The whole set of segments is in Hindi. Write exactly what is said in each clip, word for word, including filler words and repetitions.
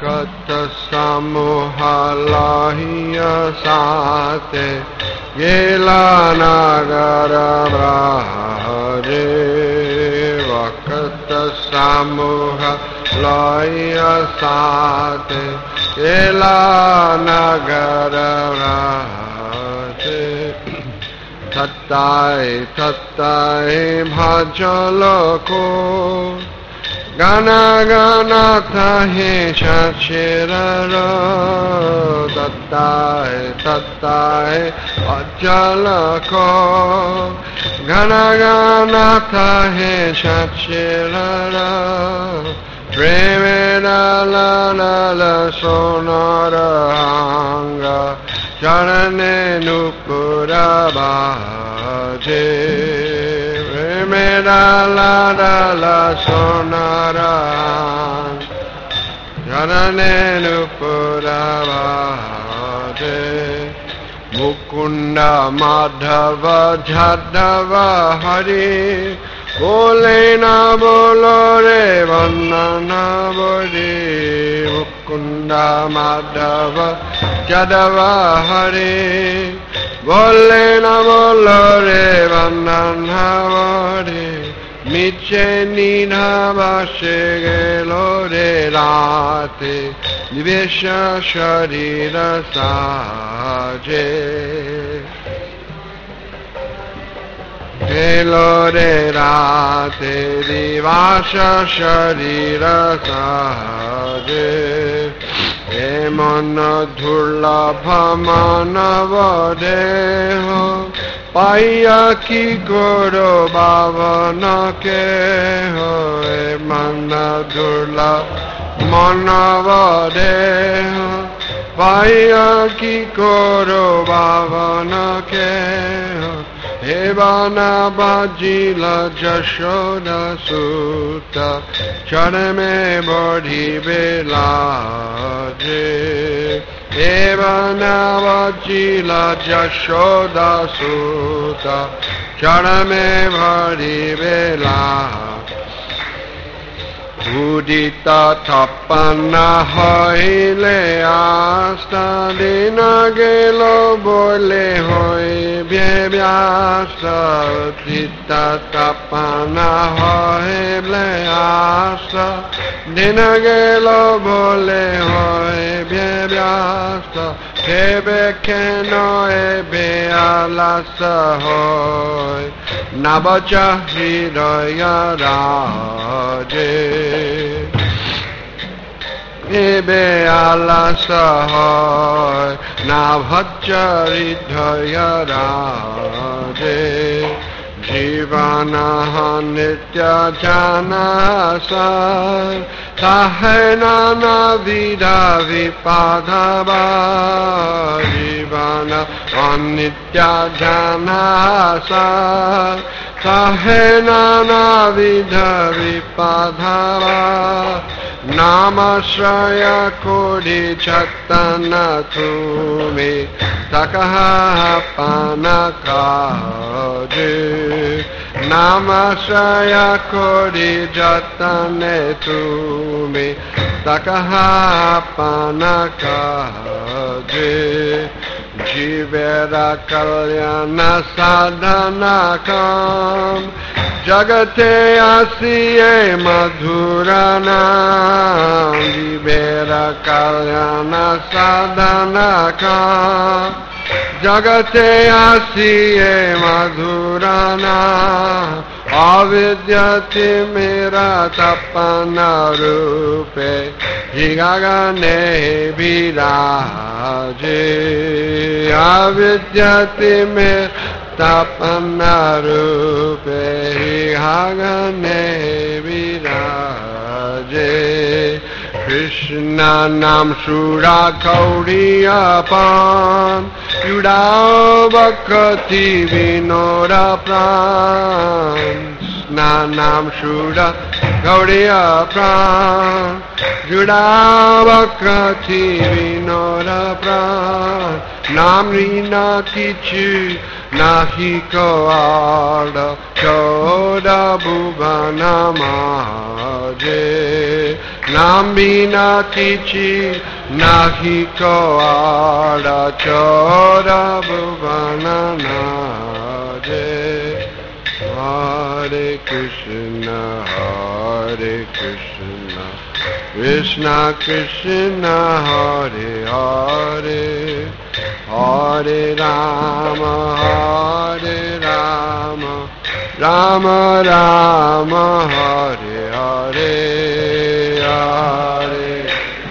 Vakata samohalahiya sate Gela nagara braje Vakata samohalahiya sate Gela nagara braje Tattai tattai bhajalako Gana gana tahe shachirara Tattai tattai bhajalako Gana gana tahe shachirara Premena la la la sonara hanga Charane nupura bhaje Premena la la la sonara Charane nupura bhaje Mukunda madhava jadava hari Bole na bolore vandana bode Mukunda madhava jadava hari Bole na bolore vandana bode Miche nina vashe gelore rate Nivesha sharira saje Elore rate divasha sharira saje Emana dhurlabha manavadeho Paya ki koro bhavana keho Emana dhurlabha manavadeho Paya ki koro bhavana keho Evana bhajila jashoda sutta Charame bodhi belaje Evana bhajila jashoda sutta Charame bodhi belaje Udita tapana hoile asta dina gelo bole hoi bhebyasa Udita tapana hoile asta dina gelo bole hoi bhebyasa Ebe keno ebe alasa hoi Nabacha hridaya raje Ebe alasa hoi Nabhacha hridaya raje Jivana nitya janasa Sahena navida vipadhava Jivana anitya janasa Sahena navida vipadhava Namashraya kodi chattana tumi Takaha panakaje Namashraya kodi jatane tumi Takaha panakaje Jivera kalyana sadhanakam Jagate asiye madhuranam Jivera kalyana sadhanakam Jagate asiye madhuranam Avidyati mera tapana rupe Higagane viraje Avidyati mera tapana rupe Higagane viraje Krishna nam shura kauriya pan Yudao bhakti vinora pran Krishna nam shura kauriya pran Yudao bhakti vinora pran Nam rina kichu nahi ko arda Choda bhuvana maje Nambina kichi nahi koara chora bhuvana nare. Hare Krishna, Hare Krishna, Krishna Krishna, Hare Hare, Hare Rama, Hare Rama, Rama Rama, Hare Hare, Hare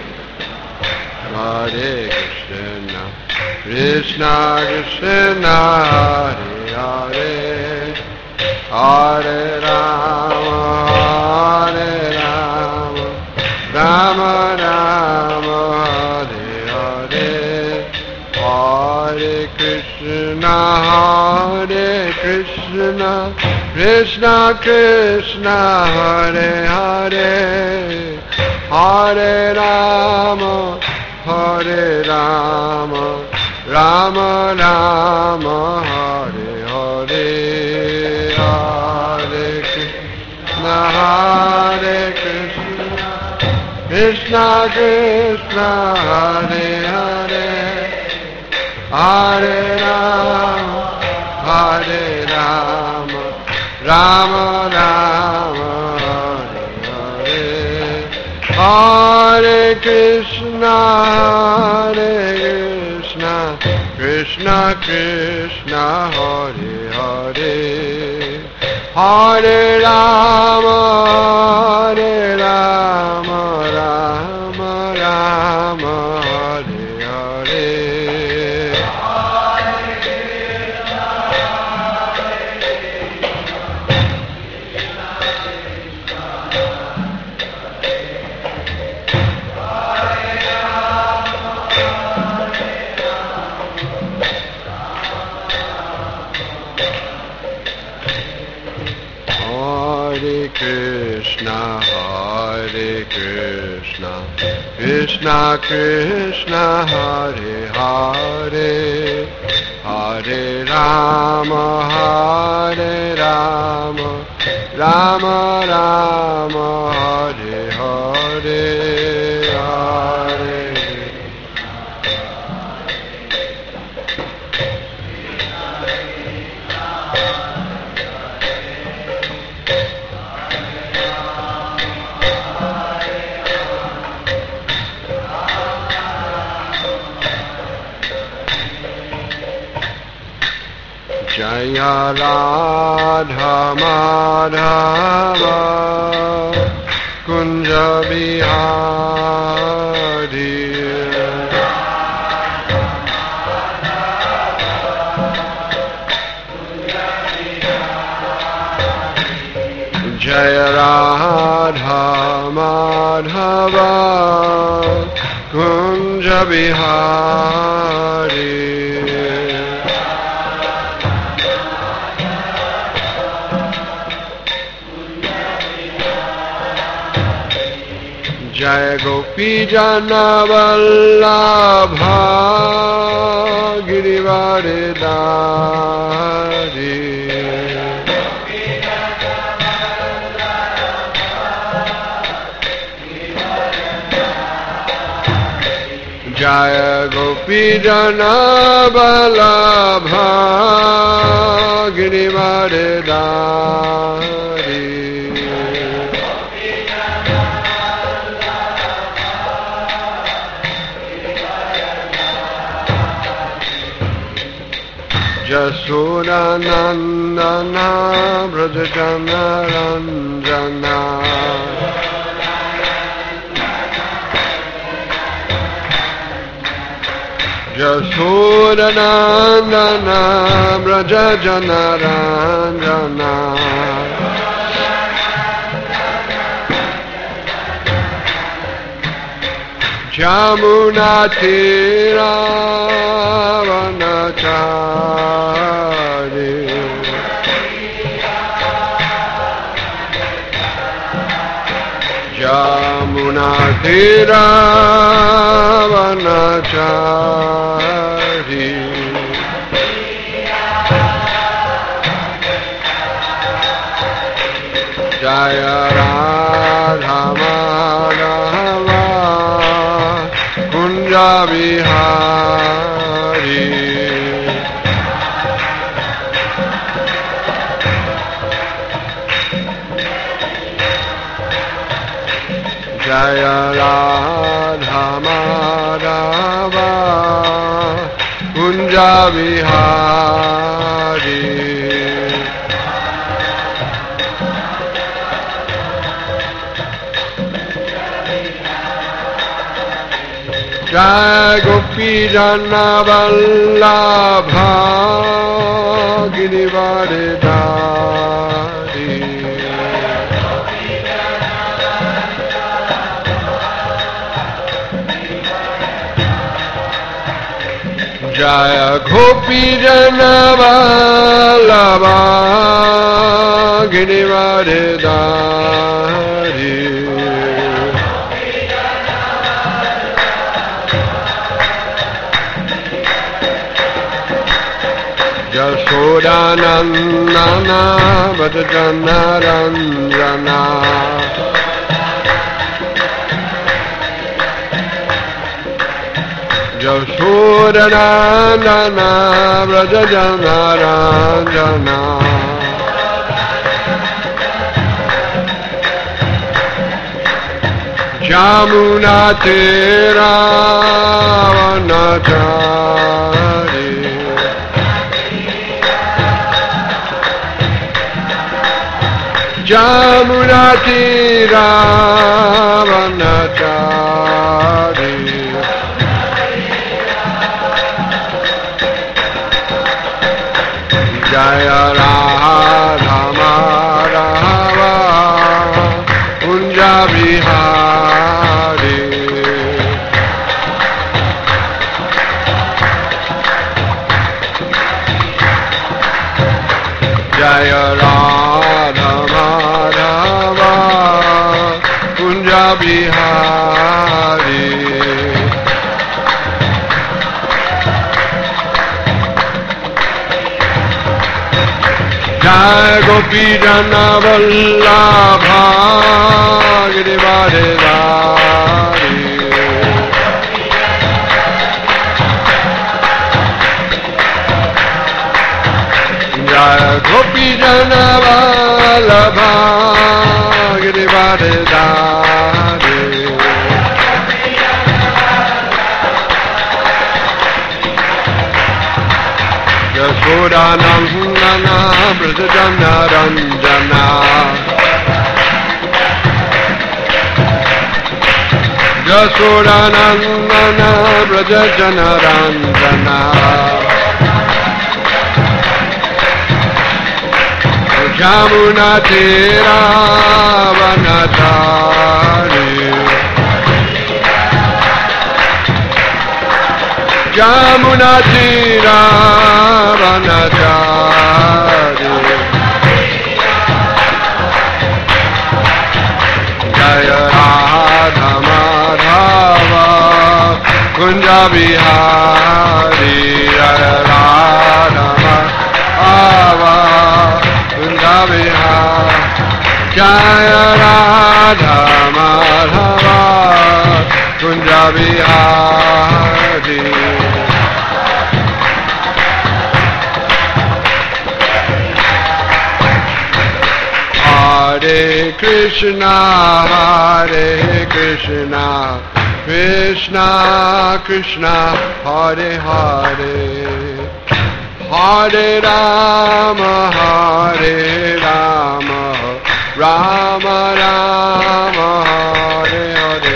Hare Krishna, Krishna Krishna, Hare Hare, Hare Rama, Hare Rama, Rama Rama, Hare Hare, Hare Krishna, Hare Krishna, Krishna Krishna, Hare Hare, Hare Rama, Hare Rama, Rama Rama, Hare Hare, Hare Krishna, Hare Krishna, Krishna Krishna, Hare Hare, Hare Rama, Hare Rama, Rama Rama, Hare Hare, Hare Krishna, Hare Krishna, Krishna Krishna, Hare Hare, Hare Rama, Hare Rama, Rama Rama, Hare Hare. Hare Krishna, Hare Krishna, Krishna Krishna, Hare Hare, Hare Rama, Hare Rama, Rama Rama, Hare Hare, Hare Jaya Radha Madhava Kunja Bihari Jaya Radha Madhava Kunja Bihari Jaya Gopi Jana Vallabha Girivaridhari Jaya Gopi Jana Vallabha Girivaridhari Yashoda Nandana Brajajana Ranjana Yashoda Nandana Brajajana Ranjana Jamuna Tira Vanachari Jamuna Tira Vanachari Jaya Radha Madhava Kunja Vihari. Jaya Radha Madhava Kunja Vihari. Jai Gopi Jana Vallabha Girivaridhari. Jaya Gopi Jana Vallabha Girivaridhari. Yashodanandana Bhajana Ranjana. Yashodanandana Bhajana Ranjana. Jamuna Tira Vanachari. Jamuna Tira Vanachari. Jaya Radha Madhava Kunja Vihari. Jaya Radha Madhava Kunja Vihari. Jai Gopi Jana Vallabha Girivaridhari. Jai Gopi Jana Vallabha Girivaridhari. Yashodanandana Brajajana Ranjana. Yashodanandana Brajajana Ranjana. Jamuna Tira Vanachari. Jamuna Tira Vanachari. Jaya Radha Madhava Kunja Vihari. Jaya Radha Madhava Kunja Vihari. Jaya Radha Madhava Kunja Vihari. Hare Krishna, Hare Krishna, Krishna Krishna, Hare Hare, Hare Rama, Hare Rama, Rama Rama, Hare Hare.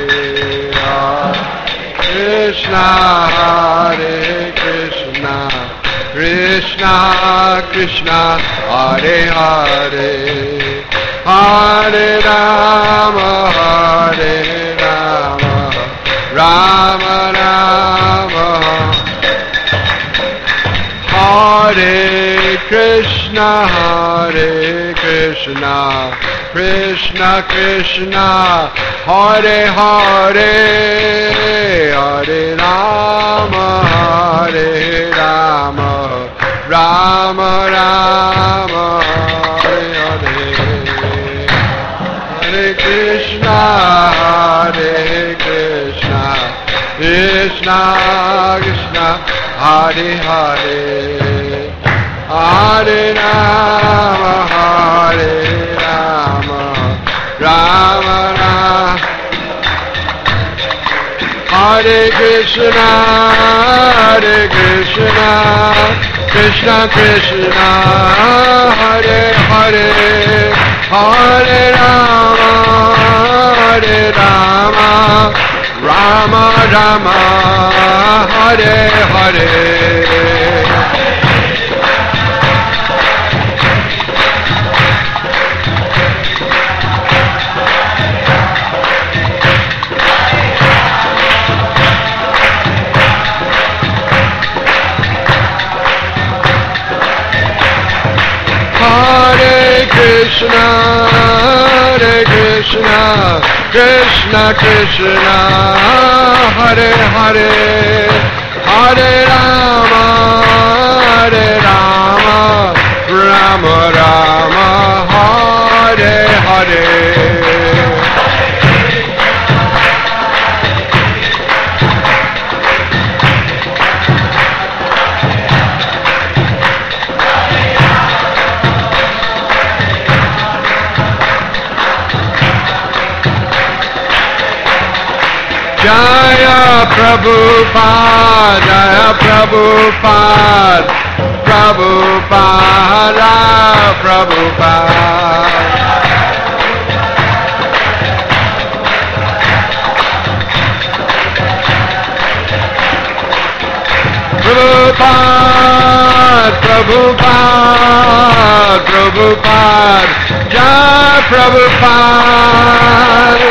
Krishna, Hare Krishna, Krishna Krishna, Hare Hare, Hare Rama, Hare Rama, Rama Rama. Hare Krishna, Hare Krishna, Krishna Krishna, Hare Hare, Hare Rama, Hare Rama, Rama Rama, Hare Hare. Hare Krishna, Hare Krishna, Krishna Krishna Hare Hare Hare Rama Hare Rama Rama Rama Hare Krishna Hare Krishna Krishna Krishna Hare Hare Hare Rama Hare Rama Rama Rama Hare Hare Hare Krishna, Hare Krishna, Krishna Krishna, Hare Hare, Hare Rama, Hare Rama, Rama Rama, Hare Hare. Jaya Prabhupada, Jaya Prabhupada, Prabhupada, Prabhupada. Prabhupada, Prabhupada, Prabhupada, Jai Prabhupada.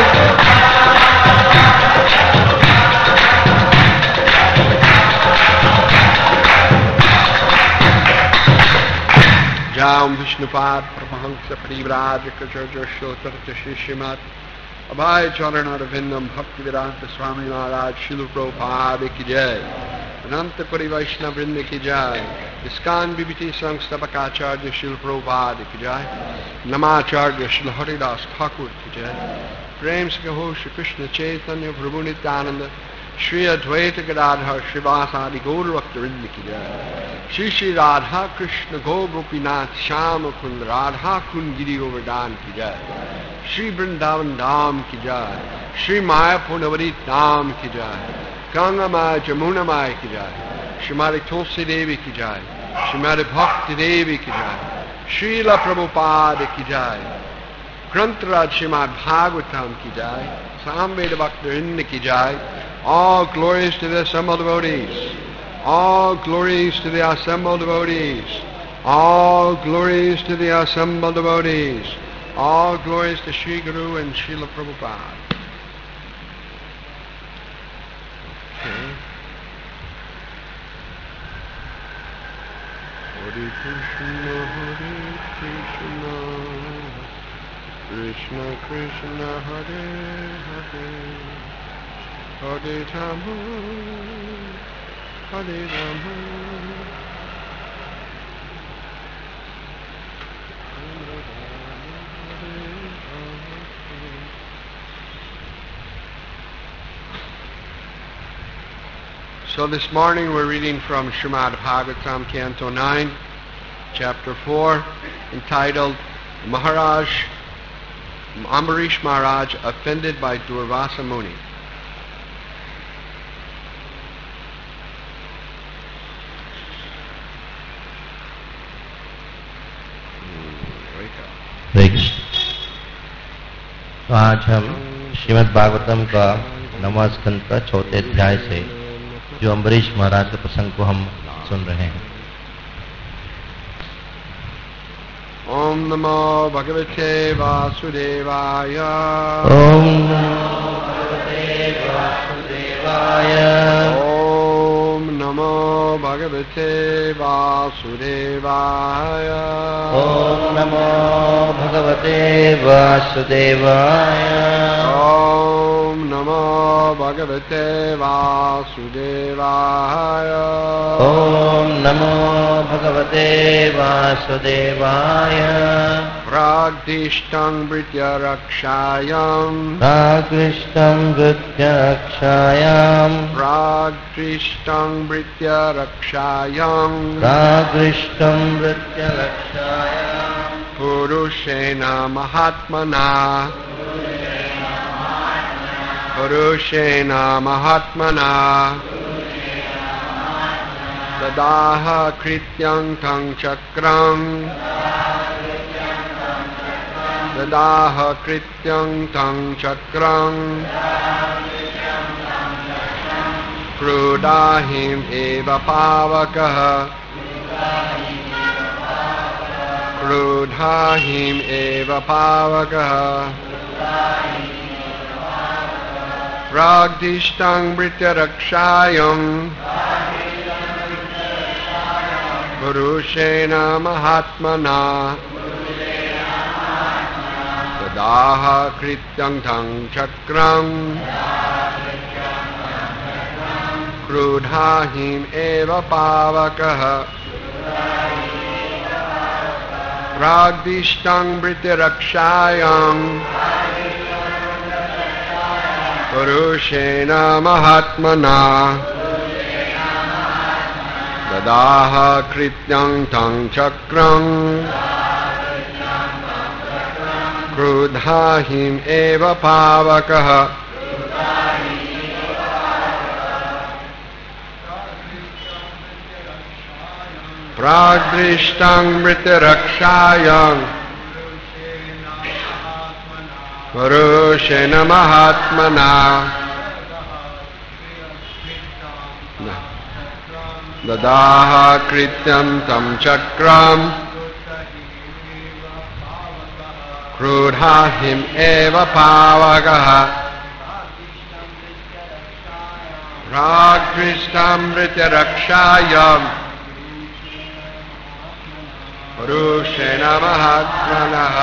Jam Vishnupad Paramahansa Parivraj Kacharya Shlotarta Shishimat Abhay Charanarvindam Bhaktivedanta Swami Maharaj Srila Prabhupada Ki Jai Ananta Kori Vaishnava Vrinda Ki Jai Iskan Bibhiti Samstapakacharya Srila Prabhupada Ki Jai Namacharya Srila Haridas Thakur Ki Jai Prem Sakaho Shri Krishna Chaitanya Prabhu Nityananda Shri Advaita Gadadhar Srivasadi Gaur Bhakta Vrinda Ki Jai Shri Shri Radha Krishna Go Gopinath Shyama Kund Radha Kund Giri Govardhan Ki Jai Shri Vrindavan Dham Ki Jai Shri Mayapur Navarit Dham Ki Jai Ganga Maya Jamuna Maya Ki Jai Shrimati Tulsi Devi Ki Jai Shrimati Bhakti Devi Ki Jai Srila Prabhupada Ki Jai Grantaraj Srimad Bhagavatam Ki Jai Samveda Bhakta Vrinda Ki Jai. All glories to the assembled devotees. All glories to the assembled devotees. All glories to the assembled devotees. All glories to Sri Guru and Srila Prabhupada. Okay. Hare Krishna, Hare Krishna, Krishna Krishna, Hare Hare, Hare Rama, Hare Rama. So this morning we're reading from Srimad Bhagavatam, Canto nine, Chapter four, entitled Maharaj, Ambarish Maharaj offended by Durvasa Muni. तो आज हम श्रीमद् भागवतम का नौवां स्कंद का चौथे अध्याय से जो अम्बरीश महाराज के प्रसंग को हम सुन रहे हैं। ओम नमो भगवते वासुदेवाय। ओम नमो भगवते वासुदेवाय। ओम नमो भगवते वासुदेवाय। ओम नमो भगवते वासुदेवाय। ओम नमो भगवते वासुदेवाय। ॐ नमो भगवते वासुदेवाय। प्राग्दिष्टं वृत्यरक्षायाम् प्राग्दिष्टं वृत्यरक्षायाम् प्राग्दिष्टं वृत्यरक्षायाम् प्राग्दिष्टं वृत्यरक्षायाम् पुरुषेण महात्मना पुरुषेण महात्मना ददाह कृत्यं तं चक्रं ददाह कृत्यं तं चक्रं क्रोधाहिम् एव पावकः क्रोधाहिम् एव पावकः प्राग्दिष्टं वृत्यरक्षायम् पुरुषेण महात्मना ददाह कृत्यं तं चक्रं क्रोधाहिम् एव पावकः प्राग्दिष्टं वृत्यरक्षायाम् पुरुषेण महात्मना ददाह कृत्यं तं चक्रं क्रोधाहिम् एव पावकः प्राग्दिष्टं वृत्यरक्षायाम् पुरुषेण महात्मना ददाह कृत्यं तं चक्रं क्रोधाहिम् एव पावकः प्राग्दिष्टं वृत्यरक्षायाम् पुरुषेण महात्मनः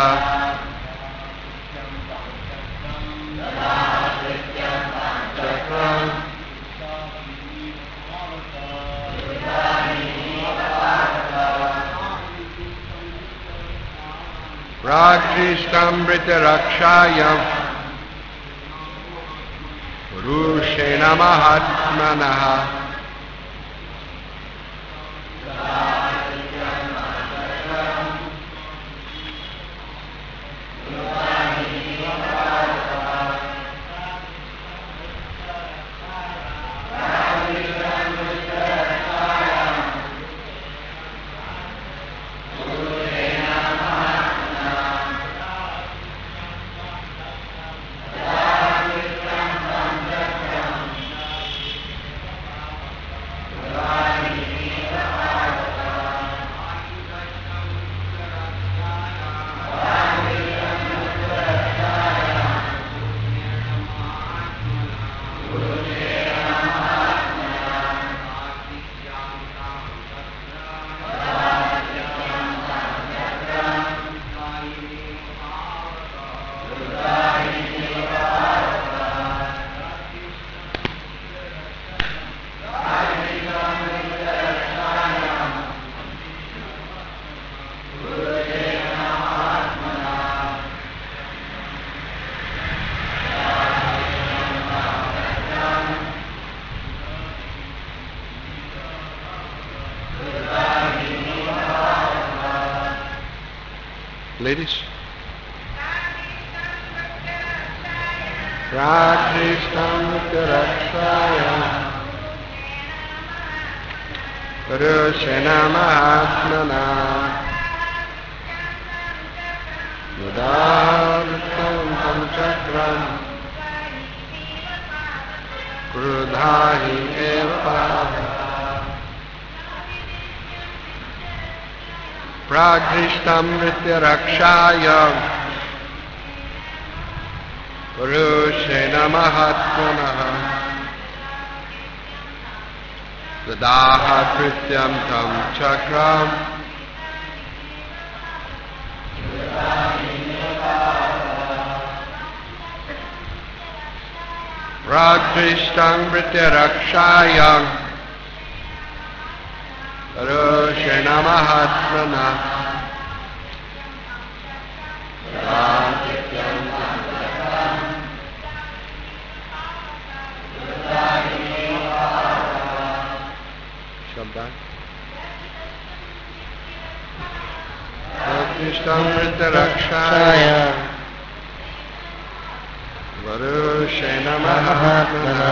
प्राग्दिष्टं वृत्यरक्षायाम् पुरुषेण महात्मनः Ladies. Prakrishtam Rakshaya Purushena Mahatmana Yudartam Tam Chakram Krudhahi Eva Prakrishtam Rakshaya Purushena Mahatmana Dadaha Krityam Tam Chakram प्राकृष्टं वृत्यरक्षायां परुषेण महात्मना शब्द प्राकृष्टं वृत्यरक्षायां परुषेण महात्मना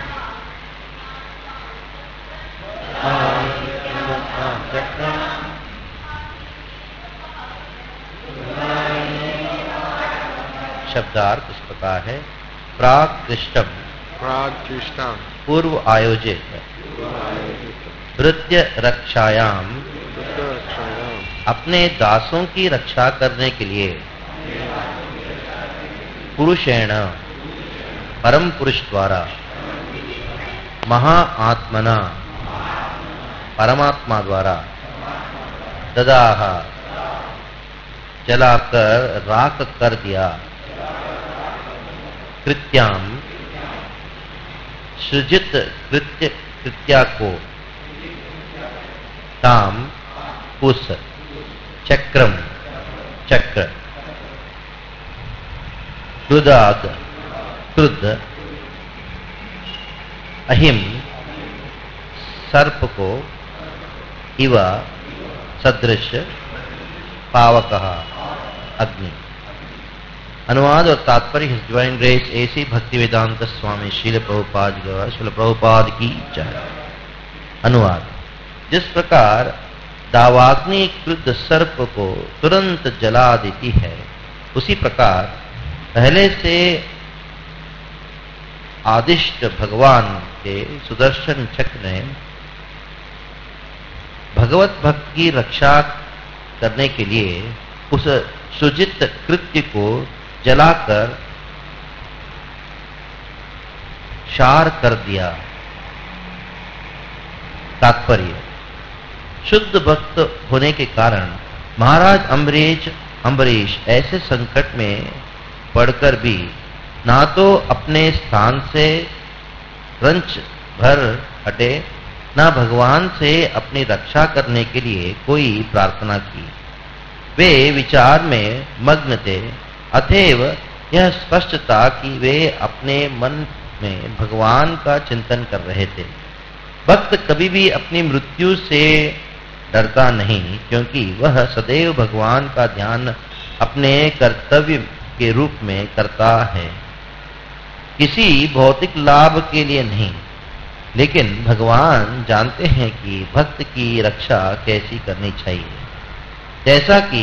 शब्दार्थ इस प्रकार है। प्राकृष्टम प्राकृष्टम पूर्व आयोजित, भृत्य रक्षायाम अपने दासों की रक्षा करने के लिए, पुरुषेण परम पुरुष द्वारा, महाआत्मना परमात्मा द्वारा, ददाह जलाकर राख कर दिया, कृत्याम सृजित कृत्य कृत्या को, ताम उस, चक्रम चक्र, क्रुदाद क्रुद्ध, अहिम सर्प को, इव सदृश, पावकः अग्नि। अनुवाद और तात्पर्य हिज डिवाइन ग्रेस ऐसी भक्ति वेदांत स्वामी शील प्रभुपाद शील प्रभुपाद की जय। अनुवाद। जिस प्रकार दावाग्नि क्रुद्ध सर्प को तुरंत जला देती है, उसी प्रकार पहले से आदिष्ट भगवान के सुदर्शन चक्र ने भगवत भक्त की रक्षा करने के लिए उस सुजित कृत्य को जलाकर शार कर दिया। तात्पर्य। शुद्ध भक्त होने के कारण महाराज अम्बरीश अम्बरीश ऐसे संकट में पड़कर भी ना तो अपने स्थान से रंच भर हटे, ना भगवान से अपनी रक्षा करने के लिए कोई प्रार्थना की। वे विचार में मग्न थे, अतएव यह स्पष्ट था कि वे अपने मन में भगवान का चिंतन कर रहे थे। भक्त कभी भी अपनी मृत्यु से डरता नहीं, क्योंकि वह सदैव भगवान का ध्यान अपने कर्तव्य के रूप में करता है, किसी भौतिक लाभ के लिए नहीं। लेकिन भगवान जानते हैं कि भक्त की रक्षा कैसी करनी चाहिए। जैसा कि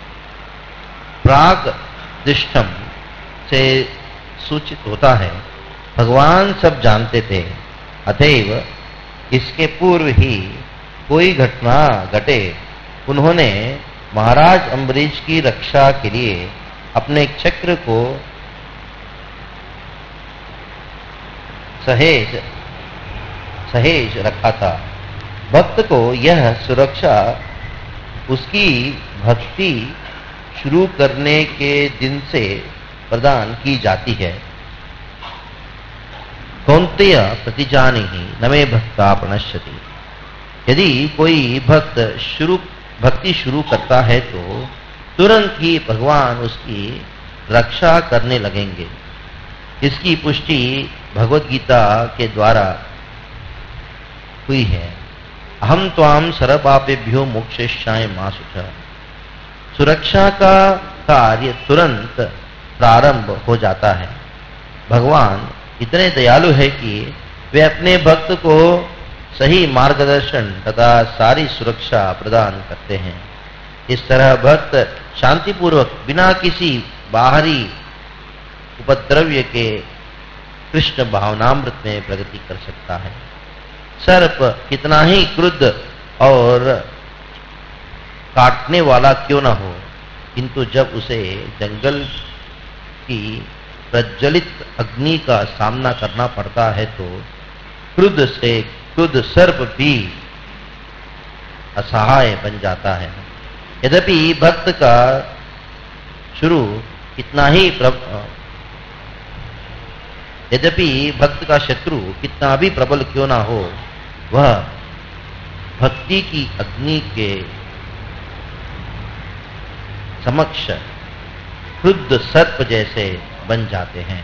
प्राग दृष्टम से सूचित होता है, भगवान सब जानते थे, अतएव इसके पूर्व ही कोई घटना घटे, उन्होंने महाराज अम्बरीश की रक्षा के लिए अपने चक्र को सहेज सहेज रखा था। भक्त को यह सुरक्षा उसकी भक्ति शुरू करने के दिन से प्रदान की जाती है। कौन्तेय प्रतिजानीहि न मे भक्ता प्रणश्यति। यदि कोई भक्त शुरू भक्ति शुरू करता है तो तुरंत ही भगवान उसकी रक्षा करने लगेंगे। इसकी पुष्टि भगवद गीता के द्वारा हुई है। अहम त्वाम सर्वपापेभ्यो मोक्षयिष्यामि मा शुचः। सुरक्षा का कार्य तुरंत प्रारंभ हो जाता है। भगवान इतने दयालु है कि वे अपने भक्त को सही मार्गदर्शन तथा सारी सुरक्षा प्रदान करते हैं। इस तरह भक्त शांतिपूर्वक बिना किसी बाहरी उपद्रव्य के कृष्ण भावनामृत में प्रगति कर सकता है। सर्प कितना ही क्रुद्ध और काटने वाला क्यों न हो, किंतु जब उसे जंगल की प्रज्वलित अग्नि का सामना करना पड़ता है तो क्रुद्ध से क्रुद्ध सर्प भी असहाय बन जाता है। यद्यपि भक्त का शुरू कितना ही यद्यपि भक्त का शत्रु कितना भी प्रबल क्यों ना हो, वह भक्ति की अग्नि के समक्ष क्रुद्ध सर्प जैसे बन जाते हैं।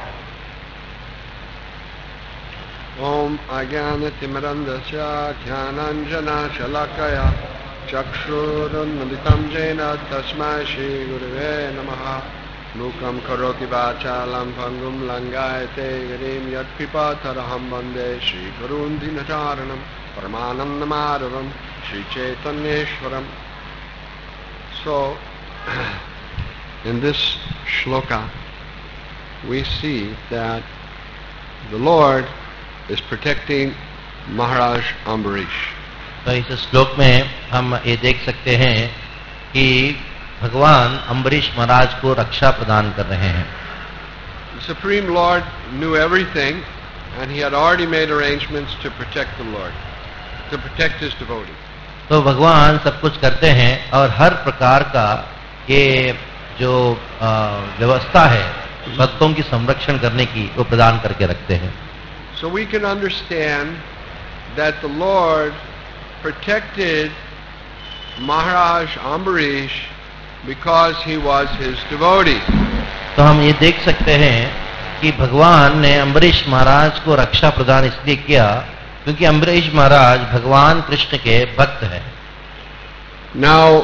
ओम अज्ञानतिमिरन्धस्य ज्ञानाञ्जनशलाकया चक्षुरुन्मिलितं येन तस्मै श्रीगुरवे नमः। मूकं करोति वाचालं भङ्गुं लङ्घयते गिरिं यत्कृपातरहं वन्दे श्रीगुरून् दीनचारणं परमानन्दमाधवं श्रीचैतन्येश्वरम्। So, in this shloka, we see that the Lord is protecting Maharaj Ambarish. तो इस श्लोक में हम ये देख सकते हैं कि भगवान अम्बरीश महाराज को रक्षा प्रदान कर रहे हैं। The Supreme Lord knew everything, and he had already made arrangements to protect the Lord, to protect his devotees. तो भगवान सब कुछ करते हैं और हर प्रकार का ये जो व्यवस्था है भक्तों की संरक्षण करने की वो प्रदान करके रखते हैं। So we can understand that the Lord protected Maharaj Ambarish because he was his devotee. तो हम ये देख सकते हैं कि भगवान ने अम्बरीश महाराज को रक्षा प्रदान इसलिए किया क्योंकि अम्बरीश महाराज भगवान कृष्ण के भक्त हैं। Now,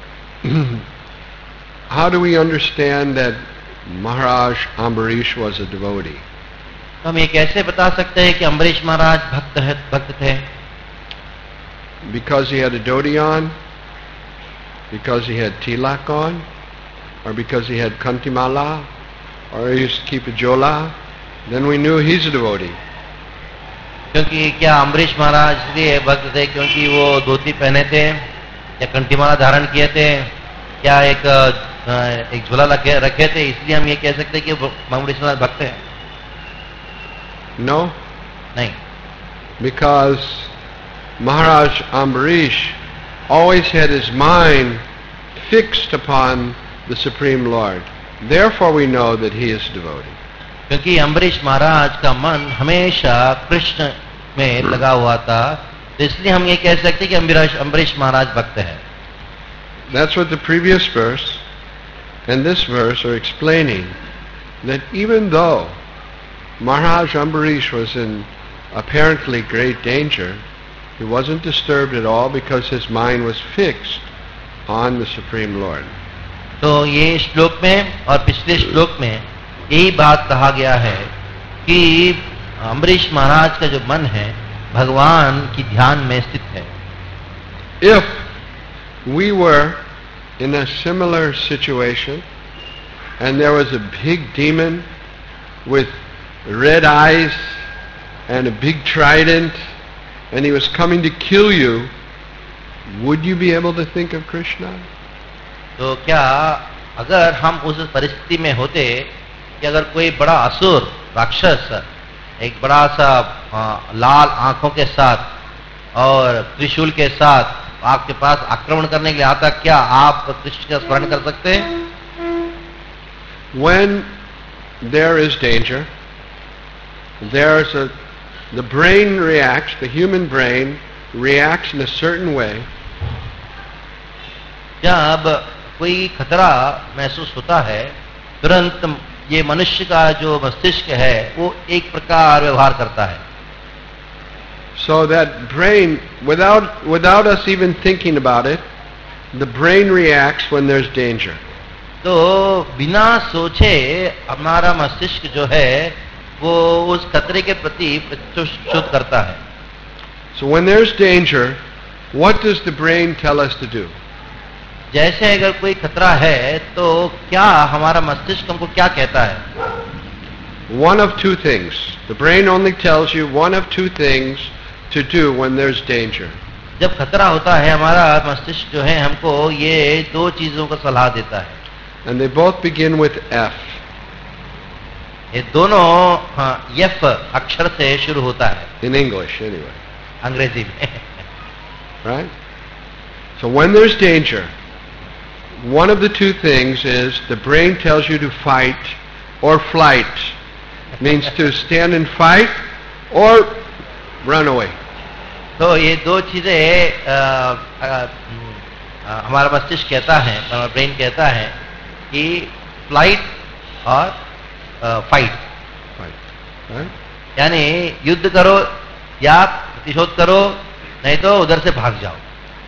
how do we understand that Maharaj Ambarish was a devotee? हम ये कैसे बता सकते हैं कि अम्बरीश महाराज भक्त है, भक्त थे? Because he had a dhoti on, because he had tilak on, or because he had kantimala, or he used to keep a jola, then we knew he's a devotee. क्योंकि क्या अम्बरीश महाराज इसलिए भक्त थे क्योंकि वो धोती पहने थे या कंठीमाला धारण किए थे या एक एक झोला रखे थे इसलिए हम ये कह सकते हैं कि अम्बरीश महाराज भक्त हैं? No, नहीं, because Maharaj Ambarish always had his mind fixed upon the Supreme Lord. Therefore we know that he is a devotee. क्योंकि अम्बरीश महाराज का मन हमेशा कृष्ण में लगा हुआ था, तो इसलिए हम ये कह सकते हैं कि अम्बरीश अम्बरीश महाराज भक्त है। That's what the previous verse and this verse are explaining, that even though Maharaj Ambarish was in apparently great danger, he wasn't disturbed at all because his mind was fixed on the Supreme Lord. तो ये श्लोक में और पिछले श्लोक में यही बात कहा गया है कि अम्बरीश महाराज का जो मन है भगवान की ध्यान में स्थित है। If we were in a similar situation and there was a big demon with red eyes and a big trident and he was coming to kill you, would you be able to think of Krishna? तो क्या अगर हम उस परिस्थिति में होते कि अगर कोई बड़ा असुर राक्षस एक बड़ा सा आ, लाल आंखों के साथ और त्रिशूल के साथ आपके पास आक्रमण करने के लिए आता, क्या आप कृष्ण का स्मरण कर सकते हैं? When there is danger, there's a the brain reacts, the human brain reacts in a certain way. जब कोई खतरा महसूस होता है तुरंत ये मनुष्य का जो मस्तिष्क है वो एक प्रकार व्यवहार करता है। So that brain, without without us even thinking about it, the brain reacts when there's danger. तो बिना सोचे हमारा मस्तिष्क जो है वो उस खतरे के प्रति प्रत्युत्तर करता है। So when there's danger, what does the brain tell us to do? जैसे अगर कोई खतरा है तो क्या हमारा मस्तिष्क हमको क्या कहता है? One of two things. The brain only tells you one of two things to do when there's danger. जब खतरा होता है हमारा मस्तिष्क जो है हमको ये दो चीजों का सलाह देता है। And they both begin with F. ये दोनों हाँ, एफ अक्षर से शुरू होता है। In English, anyway. अंग्रेजी में। Right? So when there's danger, one of the two things is the brain tells you to fight or flight. means to stand and fight or run away. तो ये दो चीजें हमारा मस्तिष्क कहता है, हमारा ब्रेन कहता है कि फ्लाइट और फाइट, यानी युद्ध करो या प्रतिशोध करो, नहीं तो उधर से भाग जाओ.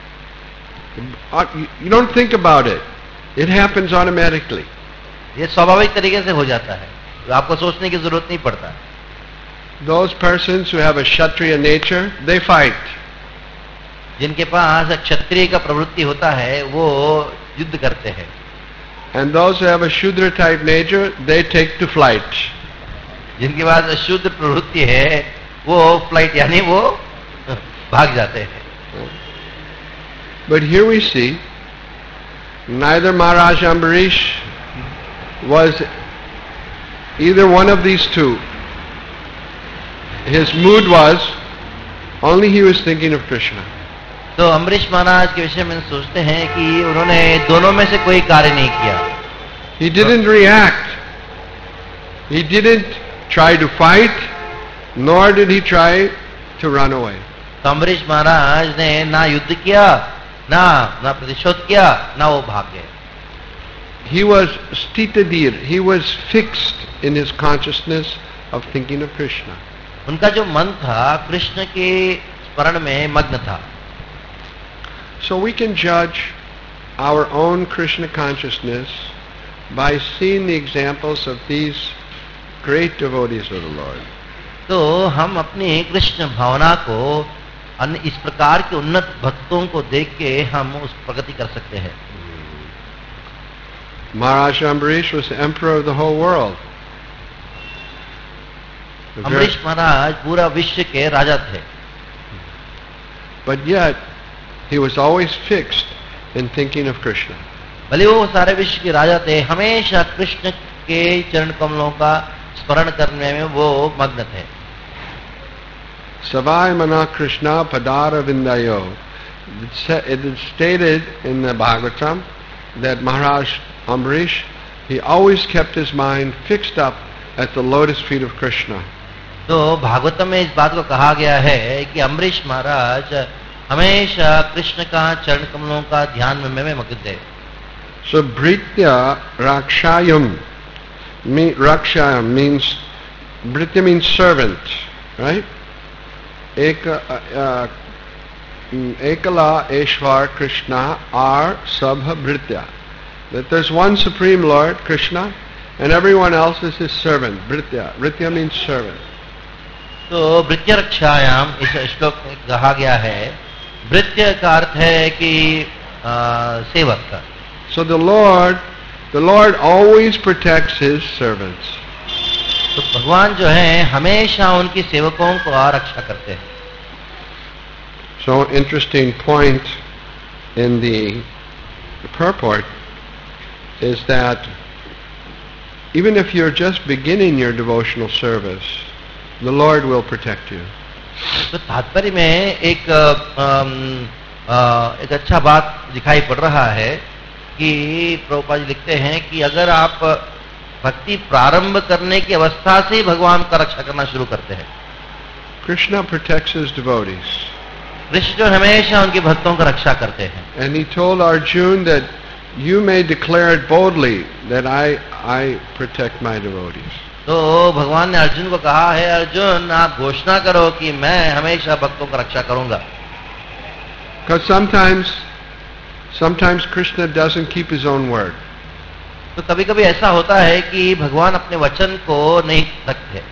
You don't think about it. It happens automatically. ये स्वाभाविक तरीके से हो जाता है, आपको सोचने की जरूरत नहीं पड़ता. Those persons who have a Kshatriya nature, they fight. जिनके पास क्षत्रिय का प्रवृत्ति होता है वो युद्ध करते हैं. And those who have a Shudra type nature, they take to flight. जिनके पास शुद्ध प्रवृत्ति है वो फ्लाइट यानी वो भाग जाते हैं. But here we see neither Maharaj Ambarish was either one of these two. His mood was only he was thinking of Krishna. तो अम्बरीश महाराज के विषय में सोचते हैं कि उन्होंने दोनों में से कोई कार्य नहीं किया. He didn't react. He didn't try to fight, nor did he try to run away. तो अम्बरीश महाराज ने ना युद्ध किया, ना ना प्रतिशोध किया, ना वो भाग गए. He was stitadir. He was fixed in his consciousness of thinking of Krishna. उनका जो मन था कृष्ण के स्मरण में मग्न था. So we can judge our own Krishna consciousness by seeing the examples of these great devotees of the Lord. तो हम अपनी कृष्ण भावना को अन्य इस प्रकार के उन्नत भक्तों को देख के हम उस प्रगति कर सकते हैं. Maharaj Ambarish was the emperor of the whole world. Ambarish महाराज पूरा विश्व के राजा थे. But yet he was always fixed in thinking of Krishna. भले वो सारे विश्व के राजा थे, हमेशा कृष्ण के चरण कमलों का स्मरण करने में वो मग्न थे. Savai mana Krishna padara vindayo. It is stated in the Bhagavatam that Maharaj Ambarish, he always kept his mind fixed up at the lotus feet of Krishna. तो भागवतम में इस बात को कहा गया है कि अम्बरीश महाराज हमेशा कृष्ण का चरण कमलों का ध्यान में में मग्न थे. So Britya Rakshayam, Rakshayam means, Britya means servant, right? Eka, uh, Ekala Eshwar Krishna are Sabha Britya. That there's one Supreme Lord, Krishna, and everyone else is his servant. Britya. Britya means servant. तो वृत्य रक्षायाम इस श्लोक में कहा गया है. वृत्य का अर्थ है कि सेवक का. So the Lord, the Lord always protects his servants. तो भगवान जो है हमेशा उनके सेवकों को रक्षा करते हैं. So interesting point in the purport is that even if you're just beginning your devotional service, the Lord will protect you. तो तात्पर्य में एक आ, आ, एक अच्छा बात दिखाई पड़ रहा है कि प्रभुपाद जी लिखते हैं कि अगर आप भक्ति प्रारंभ करने की अवस्था से ही भगवान का रक्षा करना शुरू करते हैं. Krishna protects his devotees. Krishna जो हमेशा उनके भक्तों का रक्षा करते हैं. And he told Arjuna that you may declare it boldly that I I protect my devotees. तो भगवान ने अर्जुन को कहा है, अर्जुन आप घोषणा करो कि मैं हमेशा भक्तों का रक्षा करूंगा. Because sometimes sometimes Krishna doesn't keep his own word. तो कभी कभी ऐसा होता है कि भगवान अपने वचन को नहीं रखते.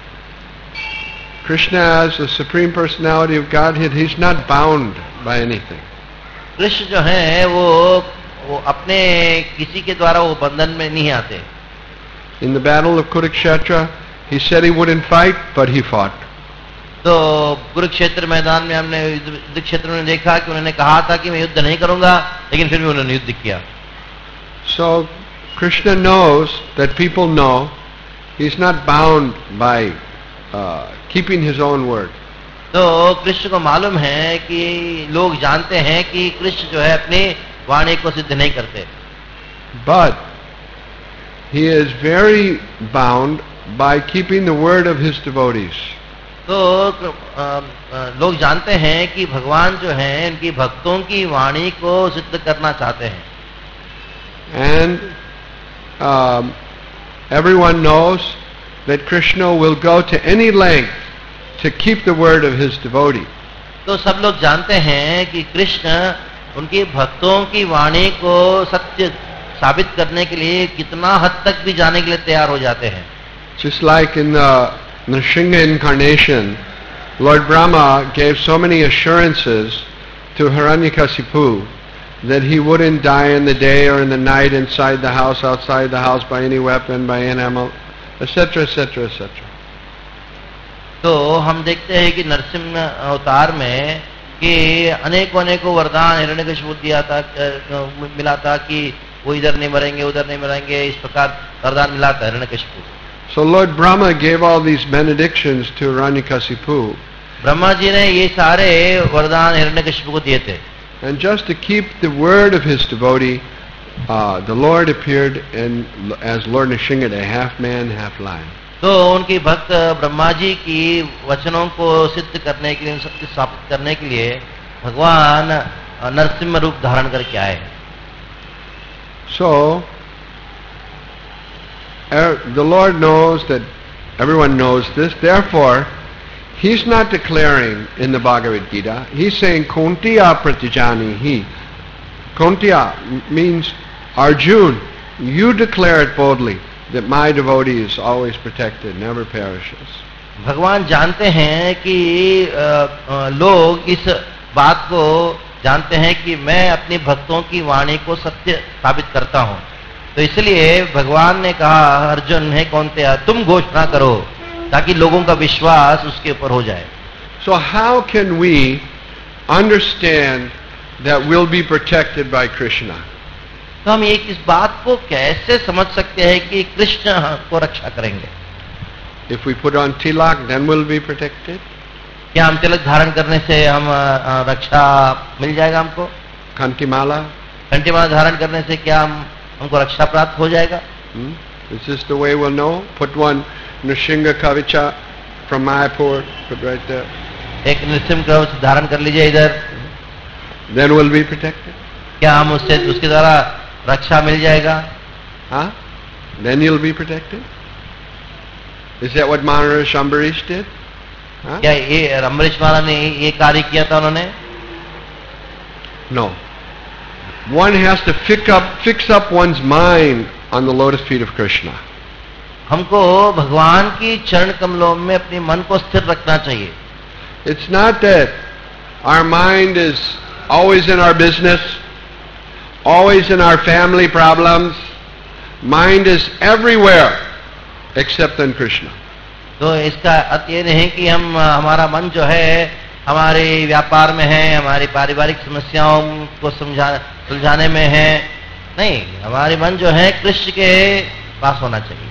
Krishna as the supreme personality of Godhead, he's not bound by anything. Krishna जो है वो वो अपने किसी के द्वारा वो बंधन में नहीं आते. In the battle of Kurukshetra, he said he wouldn't fight, but he fought. तो कुरुक्षेत्र मैदान में हमने युद्ध क्षेत्र में देखा कि उन्होंने कहा था कि मैं युद्ध नहीं करूंगा, लेकिन फिर भी उन्होंने युद्ध किया. So Krishna knows that people know he's not bound by uh, keeping his own word. तो कृष्ण को मालूम है कि लोग जानते हैं कि कृष्ण जो है अपनी वाणी को सिद्ध नहीं करते. But he is very bound by keeping the word of his devotees. तो आ, आ, लोग जानते हैं कि भगवान जो हैं इनकी भक्तों की वाणी को सिद्ध करना चाहते हैं. And um, everyone knows that Krishna will go to any length to keep the word of his devotee. तो सब लोग जानते हैं कि कृष्ण उनके भक्तों की वाणी को सत्य साबित करने के लिए कितना हद तक भी जाने के लिए तैयार हो जाते हैं. Just like in the Nrsimha incarnation, Lord Brahma gave so many assurances to Hiranyakasipu that he wouldn't die in the day or in the night, inside the house, outside the house, by any weapon, by any animal, et cetera, et cetera, et cetera. तो हम देखते हैं कि नरसिंह अवतार में कि अनेकों अनेकों वरदान हिरण्यकशिपु दिया था, मिला था कि वो इधर नहीं मरेंगे, उधर नहीं मरेंगे, इस प्रकार वरदान मिला था Hiranyakashipu. So Lord Brahma gave all these benedictions to Hiranyakasipu. Brahma ji ने ये सारे वरदान हिरण्यकशिपु को दिए थे. And just to keep the word of his devotee, uh, the Lord appeared in, as Lord Nrsimha, half man, half lion. तो उनकी भक्त ब्रह्मा जी की वचनों को सिद्ध करने के लिए, सत्य स्थापित करने के लिए भगवान नरसिंह रूप धारण करके आए. So er, the Lord knows that everyone knows this. Therefore, he's not declaring in the Bhagavad Gita. He's saying Kuntiya Pratijanihi. Kuntiya means Arjun, you declare it boldly that my devotee is always protected, never perishes. भगवान जानते हैं कि आ, आ, लोग इस बात को जानते हैं कि मैं अपने भक्तों की वाणी को सत्य साबित करता हूं. तो इसलिए भगवान ने कहा, अर्जुन है कौन्तेय, तुम घोषणा करो ताकि लोगों का विश्वास उसके ऊपर हो जाए. So how can we understand that we'll be protected by Krishna? तो हम एक इस बात को कैसे समझ सकते हैं कि कृष्ण को रक्षा करेंगे? If we put on tilak, then we'll be protected. क्या हम तिलक धारण करने से हम रक्षा मिल जाएगा हमको? Kantimala. कंठीमाला धारण करने से क्या हम हमको रक्षा प्राप्त हो जाएगा? Hmm? Is this the way we'll know? Put one Nrsimha Kavicha from Mayapur, put right there. एक नृसिंह कवच धारण कर लीजिए इधर. Then we'll be protected. क्या हम उससे उसके द्वारा रक्षा मिल जाएगा? Huh? Then you'll be protected. Is that what Maharishi Ambarish did? Huh? क्या ये अम्बरीश महाराज ने ये कार्य किया था उन्होंने? No. One has to fix up, fix up one's mind on the lotus feet of Krishna. हमको भगवान की चरण कमलों में अपने मन को स्थिर रखना चाहिए. It's not that our mind is always in our business, always in our family problems. Mind is everywhere except in Krishna. तो इसका अर्थ ये नहीं कि हम हमारा मन जो है हमारे व्यापार में है, हमारी पारिवारिक समस्याओं को समझा सुलझाने में है. नहीं, हमारे मन जो है कृष्ण के पास होना चाहिए.